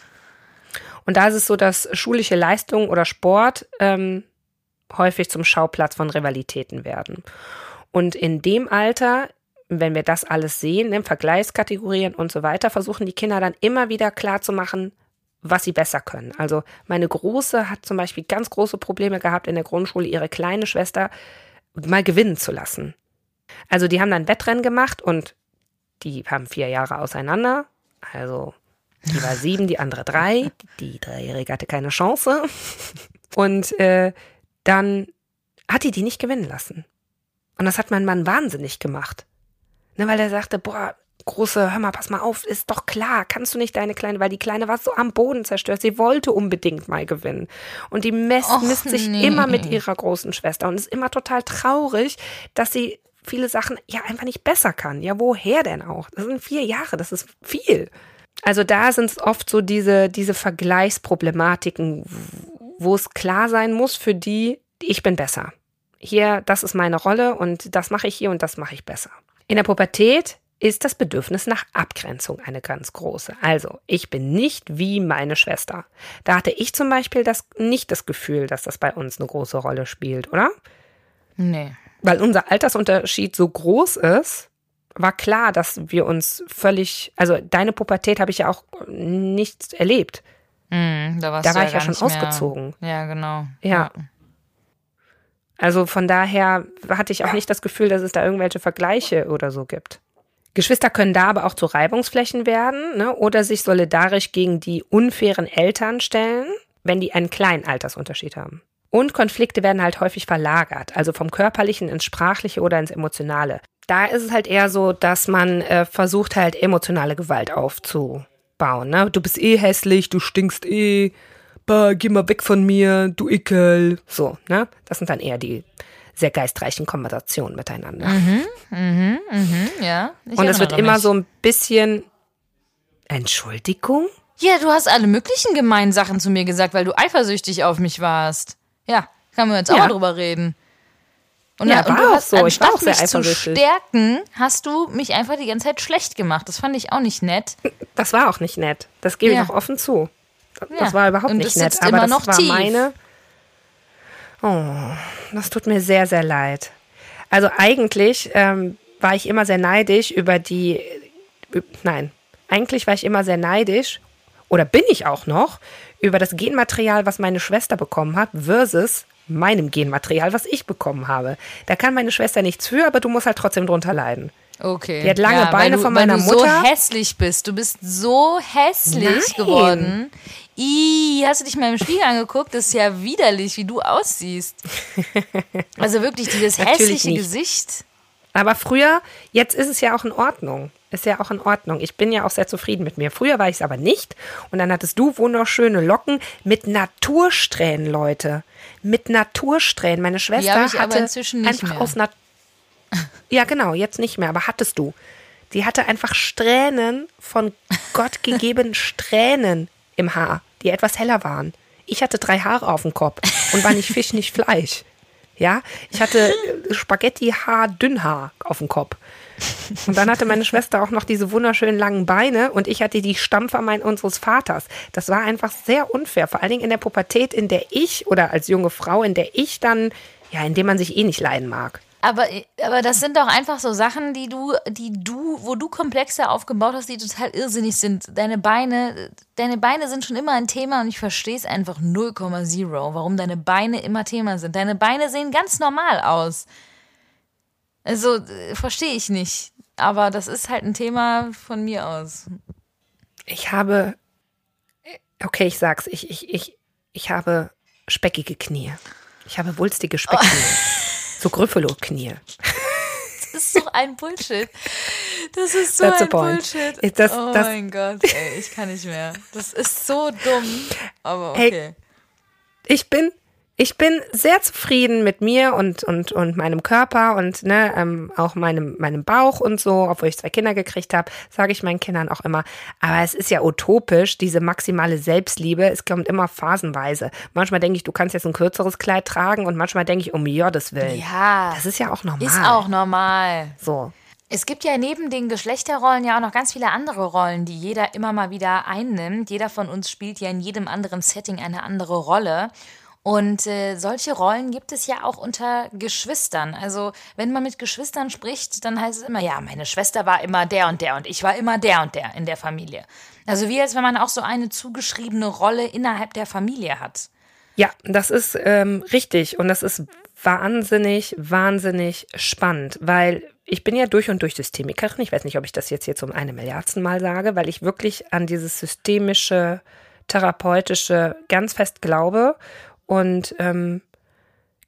Und da ist es so, dass schulische Leistung oder Sport ähm, häufig zum Schauplatz von Rivalitäten werden. Und in dem Alter, wenn wir das alles sehen, in Vergleichskategorien und so weiter, versuchen die Kinder dann immer wieder klarzumachen, was sie besser können. Also meine Große hat zum Beispiel ganz große Probleme gehabt in der Grundschule, ihre kleine Schwester mal gewinnen zu lassen. Also die haben dann Wettrennen gemacht und die haben vier Jahre auseinander. Also die war sieben, die andere drei. Die Dreijährige hatte keine Chance. Und äh, dann hat die die nicht gewinnen lassen. Und das hat mein Mann wahnsinnig gemacht. Ne, weil er sagte, boah, große, hör mal, pass mal auf, ist doch klar, kannst du nicht deine Kleine, weil die Kleine war so am Boden zerstört, sie wollte unbedingt mal gewinnen. Und die misst, Och, misst sich nee. immer mit ihrer großen Schwester und ist immer total traurig, dass sie viele Sachen ja einfach nicht besser kann. Ja, woher denn auch? Das sind vier Jahre, das ist viel. Also da sind es oft so diese, diese Vergleichsproblematiken, wo es klar sein muss für die, ich bin besser. Hier, das ist meine Rolle und das mache ich hier und das mache ich besser. In der Pubertät ist das Bedürfnis nach Abgrenzung eine ganz große. Also, ich bin nicht wie meine Schwester. Da hatte ich zum Beispiel das, nicht das Gefühl, dass das bei uns eine große Rolle spielt, oder? Nee. Weil unser Altersunterschied so groß ist, war klar, dass wir uns völlig, also deine Pubertät habe ich ja auch nicht erlebt. Mm, da warst da du war ja ich ja gar schon nicht mehr- ausgezogen. Ja, genau. Ja. Also von daher hatte ich auch nicht das Gefühl, dass es da irgendwelche Vergleiche oder so gibt. Geschwister können da aber auch zu Reibungsflächen werden, ne, oder sich solidarisch gegen die unfairen Eltern stellen, wenn die einen kleinen Altersunterschied haben. Und Konflikte werden halt häufig verlagert, also vom Körperlichen ins Sprachliche oder ins Emotionale. Da ist es halt eher so, dass man äh, versucht halt emotionale Gewalt aufzubauen. Ne? Du bist eh hässlich, du stinkst eh, bah, geh mal weg von mir, du Ickel. So, ne? Das sind dann eher die sehr geistreichen Konversationen miteinander. Mhm, mhm, mhm, ja. Ich Und es wird erinnere immer mich. so ein bisschen Entschuldigung? Ja, du hast alle möglichen gemeinen Sachen zu mir gesagt, weil du eifersüchtig auf mich warst. Ja, kann man jetzt auch Ja. mal drüber reden. Und, Ja, und war du auch hast, so. Ich war anstatt auch sehr mich zu eifersüchtig. stärken, hast du mich einfach die ganze Zeit schlecht gemacht. Das fand ich auch nicht nett. Das war auch nicht nett. Das gebe Ja. ich auch offen zu. Das Ja. war überhaupt Und nicht es nett. sitzt Aber immer das noch war tief. meine. Oh, das tut mir sehr, sehr leid. Also eigentlich ähm, war ich immer sehr neidisch über die. Äh, nein, eigentlich war ich immer sehr neidisch, oder bin ich auch noch, über das Genmaterial, was meine Schwester bekommen hat, versus meinem Genmaterial, was ich bekommen habe. Da kann meine Schwester nichts für, aber du musst halt trotzdem drunter leiden. Okay. Die hat lange ja, Beine weil du, von meiner weil du Mutter. so hässlich bist. Du bist so hässlich Nein. geworden. Ih, hast du dich mal im Spiegel angeguckt? Das ist ja widerlich, wie du aussiehst. Also wirklich dieses Natürlich hässliche nicht. Gesicht. Aber früher, jetzt ist es ja auch in Ordnung. Ist ja auch in Ordnung. Ich bin ja auch sehr zufrieden mit mir. Früher war ich es aber nicht. Und dann hattest du wunderschöne Locken mit Natursträhnen, Leute. Mit Natursträhnen. Meine Schwester habe ich aber hatte inzwischen nicht einfach mehr. aus Nat Ja, genau, jetzt nicht mehr, aber hattest du. Die hatte einfach Strähnen von Gott gegebenen Strähnen im Haar, die etwas heller waren. Ich hatte drei Haare auf dem Kopf und war nicht Fisch, nicht Fleisch. Ja, ich hatte äh, Spaghetti-Haar, Dünnhaar auf dem Kopf. Und dann hatte meine Schwester auch noch diese wunderschönen langen Beine und ich hatte die Stampfer mein, unseres Vaters. Das war einfach sehr unfair, vor allen Dingen in der Pubertät, in der ich, oder als junge Frau, in der ich dann, ja, in dem man sich eh nicht leiden mag. Aber, aber das sind doch einfach so Sachen, die du, die du, wo du Komplexe aufgebaut hast, die total irrsinnig sind. Deine Beine, deine Beine sind schon immer ein Thema und ich verstehe es einfach null Komma null, warum deine Beine immer Thema sind. Deine Beine sehen ganz normal aus. Also, äh, verstehe ich nicht. Aber das ist halt ein Thema von mir aus. Ich habe, okay, ich sag's, ich, ich, ich, ich habe speckige Knie. Ich habe wulstige Speckknie. So Gryffalo-Knie. Das ist so ein Bullshit. Das ist so That's the ein point. Bullshit. Ist das- oh das- mein Gott, ey, ich kann nicht mehr. Das ist so dumm. Aber Hey, okay. Ich bin, ich bin sehr zufrieden mit mir und, und, und meinem Körper und ne, ähm, auch meinem, meinem Bauch und so, obwohl ich zwei Kinder gekriegt habe, sage ich meinen Kindern auch immer. Aber es ist ja utopisch, diese maximale Selbstliebe. Es kommt immer phasenweise. Manchmal denke ich, du kannst jetzt ein kürzeres Kleid tragen und manchmal denke ich, um Gottes Willen. Ja, Das ist ja auch normal. ist auch normal. So. Es gibt ja neben den Geschlechterrollen ja auch noch ganz viele andere Rollen, die jeder immer mal wieder einnimmt. Jeder von uns spielt ja in jedem anderen Setting eine andere Rolle. Und äh, solche Rollen gibt es ja auch unter Geschwistern. Also wenn man mit Geschwistern spricht, dann heißt es immer, ja, meine Schwester war immer der und der und ich war immer der und der in der Familie. Also wie als wenn man auch so eine zugeschriebene Rolle innerhalb der Familie hat. Ja, das ist ähm, richtig und das ist wahnsinnig, wahnsinnig spannend, weil ich bin ja durch und durch Systemikerin. Ich weiß nicht, ob ich das jetzt hier zum eine Milliardsten Mal sage, weil ich wirklich an dieses systemische, therapeutische ganz fest glaube und ähm,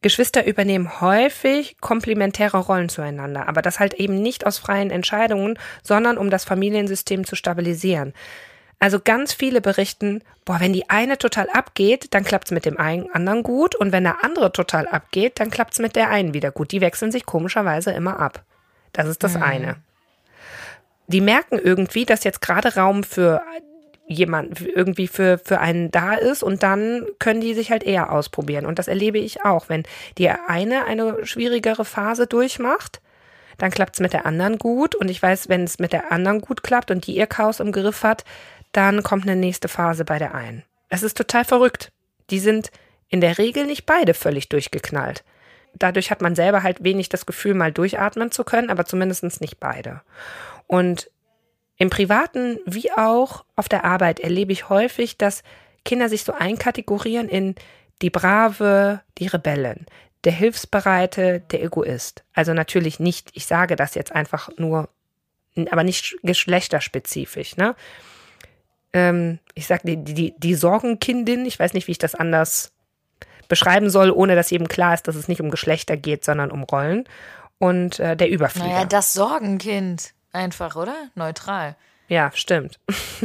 Geschwister übernehmen häufig komplementäre Rollen zueinander, aber das halt eben nicht aus freien Entscheidungen, sondern um das Familiensystem zu stabilisieren. Also ganz viele berichten, boah, wenn die eine total abgeht, dann klappt's mit dem einen anderen gut und wenn der andere total abgeht, dann klappt's mit der einen wieder gut. Die wechseln sich komischerweise immer ab. Das ist das mhm. eine. Die merken irgendwie, dass jetzt gerade Raum für jemand irgendwie für, für einen da ist und dann können die sich halt eher ausprobieren. Und das erlebe ich auch. Wenn die eine eine schwierigere Phase durchmacht, dann klappt es mit der anderen gut. Und ich weiß, wenn es mit der anderen gut klappt und die ihr Chaos im Griff hat, dann kommt eine nächste Phase bei der einen. Es ist total verrückt. Die sind in der Regel nicht beide völlig durchgeknallt. Dadurch hat man selber halt wenig das Gefühl, mal durchatmen zu können, aber zumindest nicht beide. Und im Privaten wie auch auf der Arbeit erlebe ich häufig, dass Kinder sich so einkategorieren in die Brave, die Rebellen, der Hilfsbereite, der Egoist. Also natürlich nicht, ich sage das jetzt einfach nur, aber nicht geschlechterspezifisch, ne? Ähm, ich sage die, die, die Sorgenkindin, ich weiß nicht, wie ich das anders beschreiben soll, ohne dass jedem klar ist, dass es nicht um Geschlechter geht, sondern um Rollen. Und äh, der Überflieger. Naja, das Sorgenkind. Einfach, oder? Neutral. Ja, stimmt.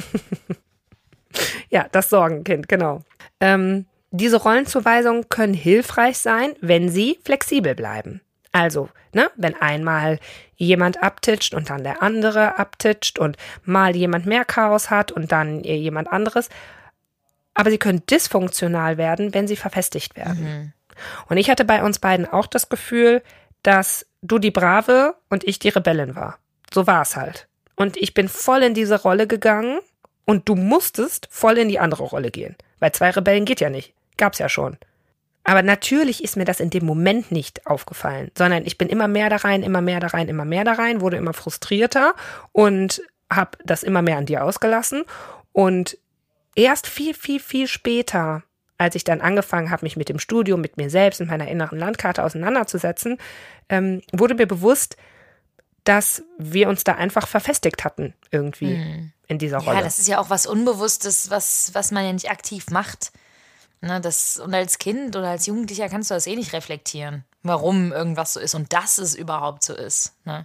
Ja, das Sorgenkind, genau. Ähm, diese Rollenzuweisungen können hilfreich sein, wenn sie flexibel bleiben. Also, ne, wenn einmal jemand abtitscht und dann der andere abtitscht und mal jemand mehr Chaos hat und dann jemand anderes. Aber sie können dysfunktional werden, wenn sie verfestigt werden. Mhm. Und ich hatte bei uns beiden auch das Gefühl, dass du die Brave und ich die Rebellin war. So war es halt. Und ich bin voll in diese Rolle gegangen und du musstest voll in die andere Rolle gehen. Weil zwei Rebellen geht ja nicht. Gab's ja schon. Aber natürlich ist mir das in dem Moment nicht aufgefallen, sondern ich bin immer mehr da rein, immer mehr da rein, immer mehr da rein, wurde immer frustrierter und habe das immer mehr an dir ausgelassen. Und erst viel, viel, viel später, als ich dann angefangen habe, mich mit dem Studium, mit mir selbst, mit meiner inneren Landkarte auseinanderzusetzen, ähm, wurde mir bewusst, dass wir uns da einfach verfestigt hatten, irgendwie hm. in dieser Rolle. Ja, das ist ja auch was Unbewusstes, was, was man ja nicht aktiv macht. Ne, das, und als Kind oder als Jugendlicher kannst du das eh nicht reflektieren, warum irgendwas so ist und dass es überhaupt so ist. Ne?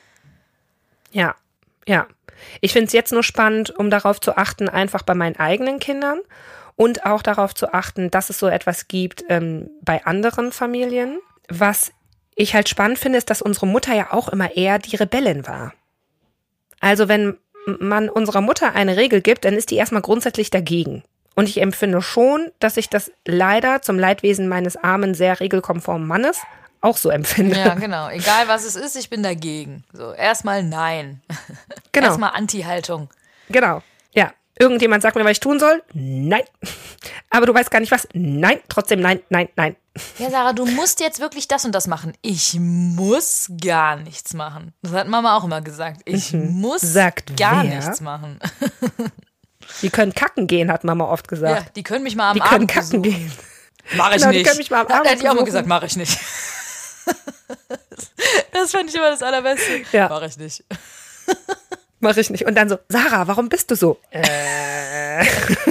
Ja, ja. Ich finde es jetzt nur spannend, um darauf zu achten, einfach bei meinen eigenen Kindern und auch darauf zu achten, dass es so etwas gibt ähm, bei anderen Familien, was ich halt spannend finde, ist, dass unsere Mutter ja auch immer eher die Rebellin war. Also wenn man unserer Mutter eine Regel gibt, dann ist die erstmal grundsätzlich dagegen. Und ich empfinde schon, dass ich das leider zum Leidwesen meines armen, sehr regelkonformen Mannes auch so empfinde. Ja, genau. Egal was es ist, ich bin dagegen. So, erstmal nein. Genau. Erstmal Anti-Haltung. Genau, ja. Irgendjemand sagt mir, was ich tun soll? Nein. Aber du weißt gar nicht was? Nein. Trotzdem nein, nein, nein. Ja, Sarah, du musst jetzt wirklich das und das machen. Ich muss gar nichts machen. Das hat Mama auch immer gesagt. Ich mhm. muss sagt gar wer? nichts machen. Die können kacken gehen, hat Mama oft gesagt. Ja, die können mich mal am die Abend können kacken besuchen. gehen. Mach ich genau, nicht. Die können mich mal am Abend Hätte ich auch mal besuchen. gesagt, mach ich nicht. Das fand ich immer das Allerbeste. Ja. Mach ich nicht. Mach ich nicht. Und dann so, Sarah, warum bist du so? Äh.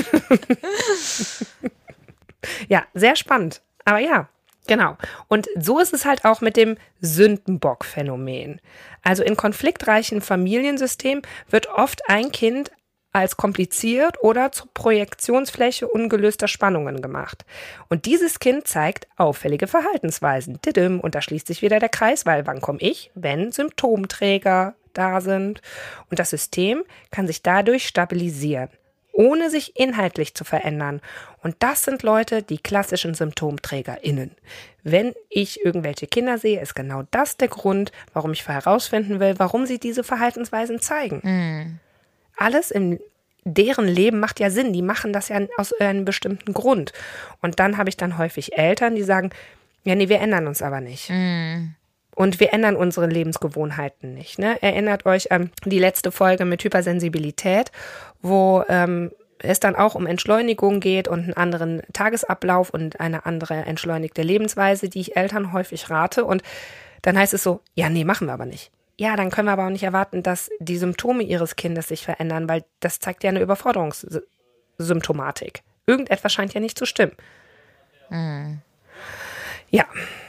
Ja, sehr spannend. Aber ja, genau. Und so ist es halt auch mit dem Sündenbock-Phänomen. Also in konfliktreichen Familiensystemen wird oft ein Kind als kompliziert oder zur Projektionsfläche ungelöster Spannungen gemacht. Und dieses Kind zeigt auffällige Verhaltensweisen. Didim, und da schließt sich wieder der Kreis, weil wann komme ich? Wenn Symptomträger da sind. Und das System kann sich dadurch stabilisieren, ohne sich inhaltlich zu verändern. Und das sind Leute, die klassischen SymptomträgerInnen. Wenn ich irgendwelche Kinder sehe, ist genau das der Grund, warum ich herausfinden will, warum sie diese Verhaltensweisen zeigen. Mm. Alles in deren Leben macht ja Sinn. Die machen das ja aus einem bestimmten Grund. Und dann habe ich dann häufig Eltern, die sagen, ja, nee, wir ändern uns aber nicht. Mm. Und wir ändern unsere Lebensgewohnheiten nicht. Ne? Erinnert euch an die letzte Folge mit Hypersensibilität, wo ähm, es dann auch um Entschleunigung geht und einen anderen Tagesablauf und eine andere entschleunigte Lebensweise, die ich Eltern häufig rate. Und dann heißt es so, ja, nee, machen wir aber nicht. Ja, dann können wir aber auch nicht erwarten, dass die Symptome ihres Kindes sich verändern, weil das zeigt ja eine Überforderungssymptomatik. Irgendetwas scheint ja nicht zu stimmen. Mhm. Ja,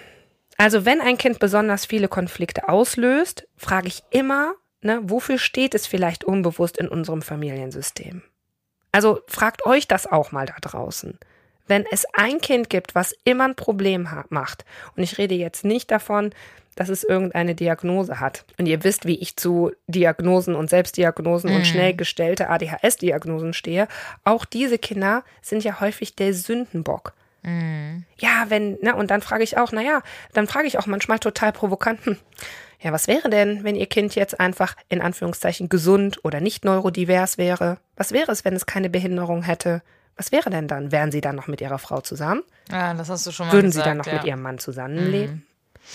Also wenn ein Kind besonders viele Konflikte auslöst, frage ich immer, ne, wofür steht es vielleicht unbewusst in unserem Familiensystem? Also fragt euch das auch mal da draußen. Wenn es ein Kind gibt, was immer ein Problem ha- macht, und ich rede jetzt nicht davon, dass es irgendeine Diagnose hat. Und ihr wisst, wie ich zu Diagnosen und Selbstdiagnosen mm. und schnell gestellte A D H S-Diagnosen stehe. Auch diese Kinder sind ja häufig der Sündenbock. Mm. Ja, wenn, ne, und dann frage ich auch, naja, dann frage ich auch manchmal total provokant, hm, ja, was wäre denn, wenn ihr Kind jetzt einfach in Anführungszeichen gesund oder nicht neurodivers wäre? Was wäre es, wenn es keine Behinderung hätte? Was wäre denn dann? Wären sie dann noch mit ihrer Frau zusammen? Ja, das hast du schon mal Würden gesagt. Würden sie dann noch ja. mit ihrem Mann zusammenleben? Mhm.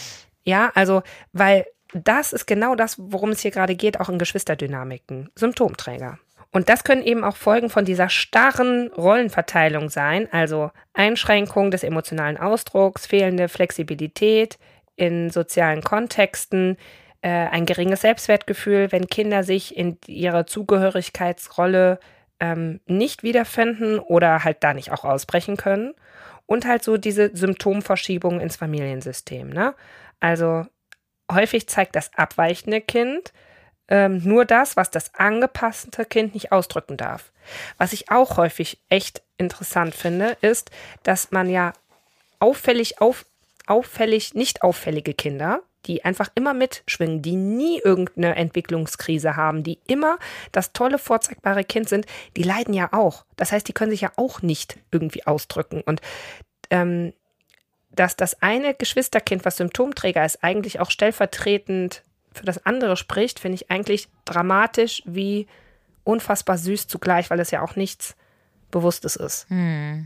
Ja, also, weil das ist genau das, worum es hier gerade geht, auch in Geschwisterdynamiken. Symptomträger. Und das können eben auch Folgen von dieser starren Rollenverteilung sein, also Einschränkung des emotionalen Ausdrucks, fehlende Flexibilität in sozialen Kontexten, äh, ein geringes Selbstwertgefühl, wenn Kinder sich in ihrer Zugehörigkeitsrolle ähm, nicht wiederfinden oder halt da nicht auch ausbrechen können. Und halt so diese Symptomverschiebung ins Familiensystem, ne? Also häufig zeigt das abweichende Kind ähm, nur das, was das angepasste Kind nicht ausdrücken darf. Was ich auch häufig echt interessant finde, ist, dass man ja auffällig, auf, auffällig, nicht auffällige Kinder, die einfach immer mitschwingen, die nie irgendeine Entwicklungskrise haben, die immer das tolle, vorzeigbare Kind sind, die leiden ja auch. Das heißt, die können sich ja auch nicht irgendwie ausdrücken. Und ähm, dass das eine Geschwisterkind, was Symptomträger ist, eigentlich auch stellvertretend für das andere spricht, finde ich eigentlich dramatisch wie unfassbar süß zugleich, weil es ja auch nichts Bewusstes ist. Hm.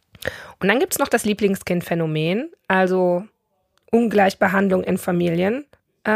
Und dann gibt es noch das Lieblingskind-Phänomen, also Ungleichbehandlung in Familiensystem.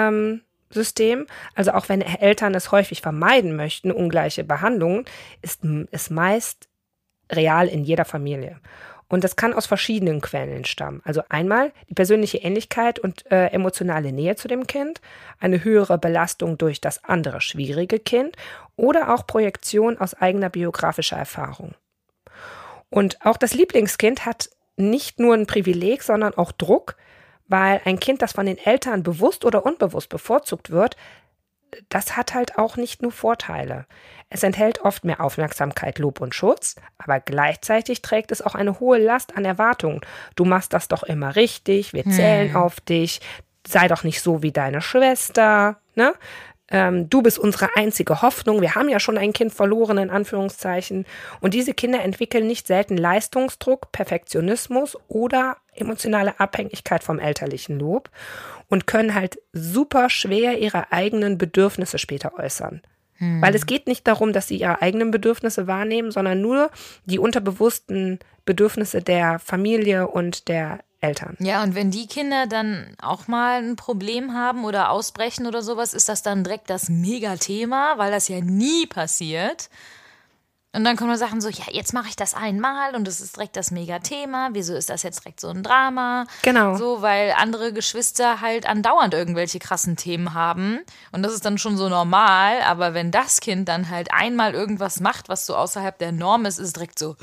Ähm, also auch wenn Eltern es häufig vermeiden möchten, ungleiche Behandlungen, ist es meist real in jeder Familie. Und das kann aus verschiedenen Quellen stammen. Also einmal die persönliche Ähnlichkeit und äh, emotionale Nähe zu dem Kind, eine höhere Belastung durch das andere schwierige Kind oder auch Projektion aus eigener biografischer Erfahrung. Und auch das Lieblingskind hat nicht nur ein Privileg, sondern auch Druck, weil ein Kind, das von den Eltern bewusst oder unbewusst bevorzugt wird, das hat halt auch nicht nur Vorteile. Es enthält oft mehr Aufmerksamkeit, Lob und Schutz, aber gleichzeitig trägt es auch eine hohe Last an Erwartungen. Du machst das doch immer richtig, wir zählen hm. auf dich, sei doch nicht so wie deine Schwester, ne? Ähm, du bist unsere einzige Hoffnung, wir haben ja schon ein Kind verloren, in Anführungszeichen. Und diese Kinder entwickeln nicht selten Leistungsdruck, Perfektionismus oder emotionale Abhängigkeit vom elterlichen Lob und können halt super schwer ihre eigenen Bedürfnisse später äußern. Hm. Weil es geht nicht darum, dass sie ihre eigenen Bedürfnisse wahrnehmen, sondern nur die unterbewussten Bedürfnisse der Familie und der Eltern. Ja, und wenn die Kinder dann auch mal ein Problem haben oder ausbrechen oder sowas, ist das dann direkt das Megathema, weil das ja nie passiert. Und dann kommen Sachen so, ja, jetzt mache ich das einmal und das ist direkt das Megathema. Wieso ist das jetzt direkt so ein Drama? Genau. So, weil andere Geschwister halt andauernd irgendwelche krassen Themen haben. Und das ist dann schon so normal. Aber wenn das Kind dann halt einmal irgendwas macht, was so außerhalb der Norm ist, ist es direkt so,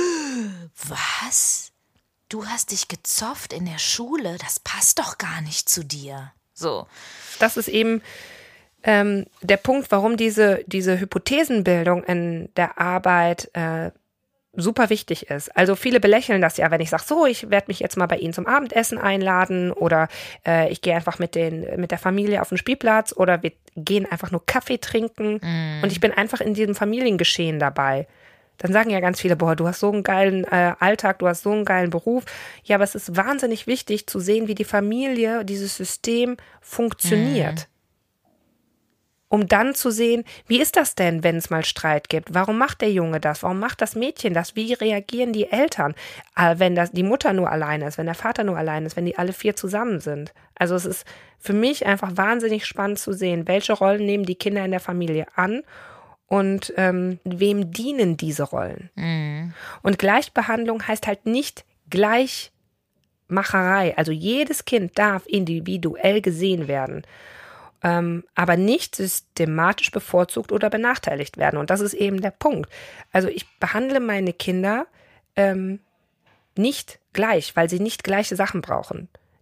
was? Du hast dich gezofft in der Schule? Das passt doch gar nicht zu dir. So. Das ist eben ähm, der Punkt, warum diese, diese Hypothesenbildung in der Arbeit äh, super wichtig ist. Also viele belächeln das ja, wenn ich sage, so, ich werde mich jetzt mal bei Ihnen zum Abendessen einladen oder äh, ich gehe einfach mit, den, mit der Familie auf den Spielplatz oder wir gehen einfach nur Kaffee trinken mm. und ich bin einfach in diesem Familiengeschehen dabei. Dann sagen ja ganz viele, boah, du hast so einen geilen äh, Alltag, du hast so einen geilen Beruf. Ja, aber es ist wahnsinnig wichtig zu sehen, wie die Familie, dieses System funktioniert. Mhm. Um dann zu sehen, wie ist das denn, wenn es mal Streit gibt? Warum macht der Junge das? Warum macht das Mädchen das? Wie reagieren die Eltern, äh, wenn das, die Mutter nur alleine ist, wenn der Vater nur alleine ist, wenn die alle vier zusammen sind? Also es ist für mich einfach wahnsinnig spannend zu sehen, welche Rollen nehmen die Kinder in der Familie an und ähm, wem dienen diese Rollen. Mhm. Und Gleichbehandlung heißt halt nicht Gleichmacherei. Also jedes Kind darf individuell gesehen werden, ähm, aber nicht systematisch bevorzugt oder benachteiligt werden. Und das ist eben der Punkt. Also ich behandle meine Kinder ähm, nicht gleich, weil sie nicht gleiche Sachen brauchen.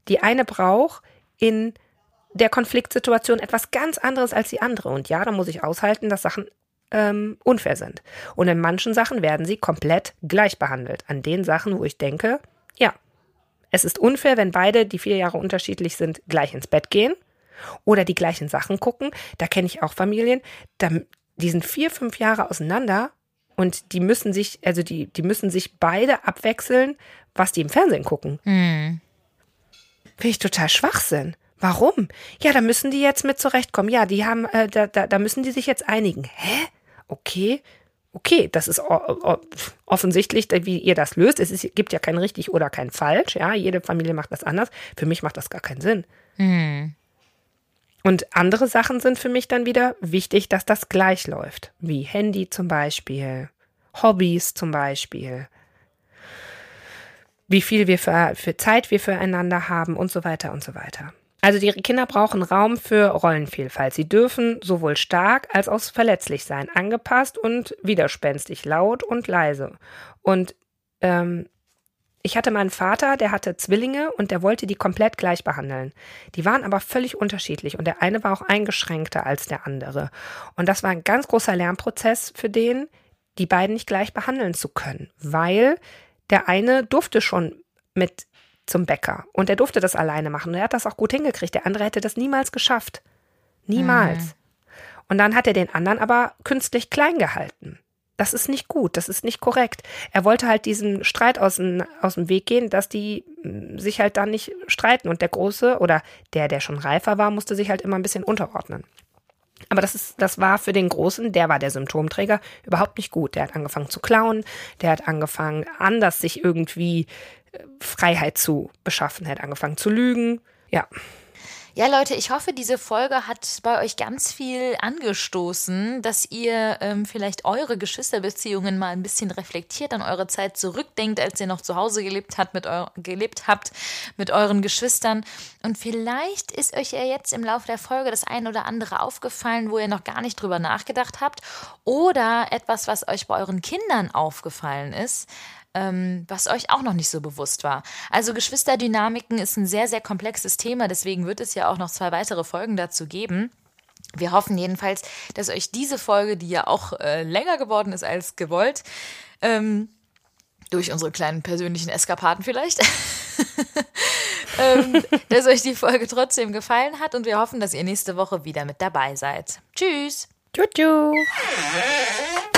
Die eine braucht in der Konfliktsituation etwas ganz anderes als die andere. Und ja, da muss ich aushalten, dass Sachen ähm, unfair sind. Und in manchen Sachen werden sie komplett gleich behandelt. An den Sachen, wo ich denke, ja, es ist unfair, wenn beide, die vier Jahre unterschiedlich sind, gleich ins Bett gehen oder die gleichen Sachen gucken. Da kenne ich auch Familien, da, die sind vier, fünf Jahre auseinander und die müssen sich, also die, die müssen sich beide abwechseln, was die im Fernsehen gucken. Hm. Finde ich total Schwachsinn. Warum? Ja, da müssen die jetzt mit zurechtkommen. Ja, die haben, äh, da, da, da müssen die sich jetzt einigen. Hä? Okay. Okay, das ist offensichtlich, wie ihr das löst. Es ist, gibt ja kein richtig oder kein falsch. Ja, jede Familie macht das anders. Für mich macht das gar keinen Sinn. Hm. Und andere Sachen sind für mich dann wieder wichtig, dass das gleich läuft. Wie Handy zum Beispiel, Hobbys zum Beispiel, wie viel wir für, für Zeit wir füreinander haben und so weiter und so weiter. Also die Kinder brauchen Raum für Rollenvielfalt. Sie dürfen sowohl stark als auch verletzlich sein, angepasst und widerspenstig, laut und leise. Und ähm, ich hatte meinen Vater, der hatte Zwillinge und der wollte die komplett gleich behandeln. Die waren aber völlig unterschiedlich und der eine war auch eingeschränkter als der andere. Und das war ein ganz großer Lernprozess für den, die beiden nicht gleich behandeln zu können, weil der eine durfte schon mit zum Bäcker und er durfte das alleine machen und er hat das auch gut hingekriegt. Der andere hätte das niemals geschafft. Niemals. Mhm. Und dann hat er den anderen aber künstlich klein gehalten. Das ist nicht gut, das ist nicht korrekt. Er wollte halt diesen Streit aus dem, aus dem Weg gehen, dass die sich halt dann nicht streiten und der Große oder der, der schon reifer war, musste sich halt immer ein bisschen unterordnen. Aber das ist, das war für den Großen, der war der Symptomträger, überhaupt nicht gut. Der hat angefangen zu klauen, der hat angefangen, anders sich irgendwie Freiheit zu beschaffen, hat angefangen zu lügen. Ja. Ja, Leute, ich hoffe, diese Folge hat bei euch ganz viel angestoßen, dass ihr ähm, vielleicht eure Geschwisterbeziehungen mal ein bisschen reflektiert, an eure Zeit zurückdenkt, als ihr noch zu Hause gelebt habt, mit eu- gelebt habt mit euren Geschwistern. Und vielleicht ist euch ja jetzt im Laufe der Folge das ein oder andere aufgefallen, wo ihr noch gar nicht drüber nachgedacht habt. Oder etwas, was euch bei euren Kindern aufgefallen ist, Ähm, was euch auch noch nicht so bewusst war. Also Geschwisterdynamiken ist ein sehr, sehr komplexes Thema, deswegen wird es ja auch noch zwei weitere Folgen dazu geben. Wir hoffen jedenfalls, dass euch diese Folge, die ja auch äh, länger geworden ist als gewollt, ähm, durch unsere kleinen persönlichen Eskapaden vielleicht, ähm, dass euch die Folge trotzdem gefallen hat und wir hoffen, dass ihr nächste Woche wieder mit dabei seid. Tschüss! Tschüss!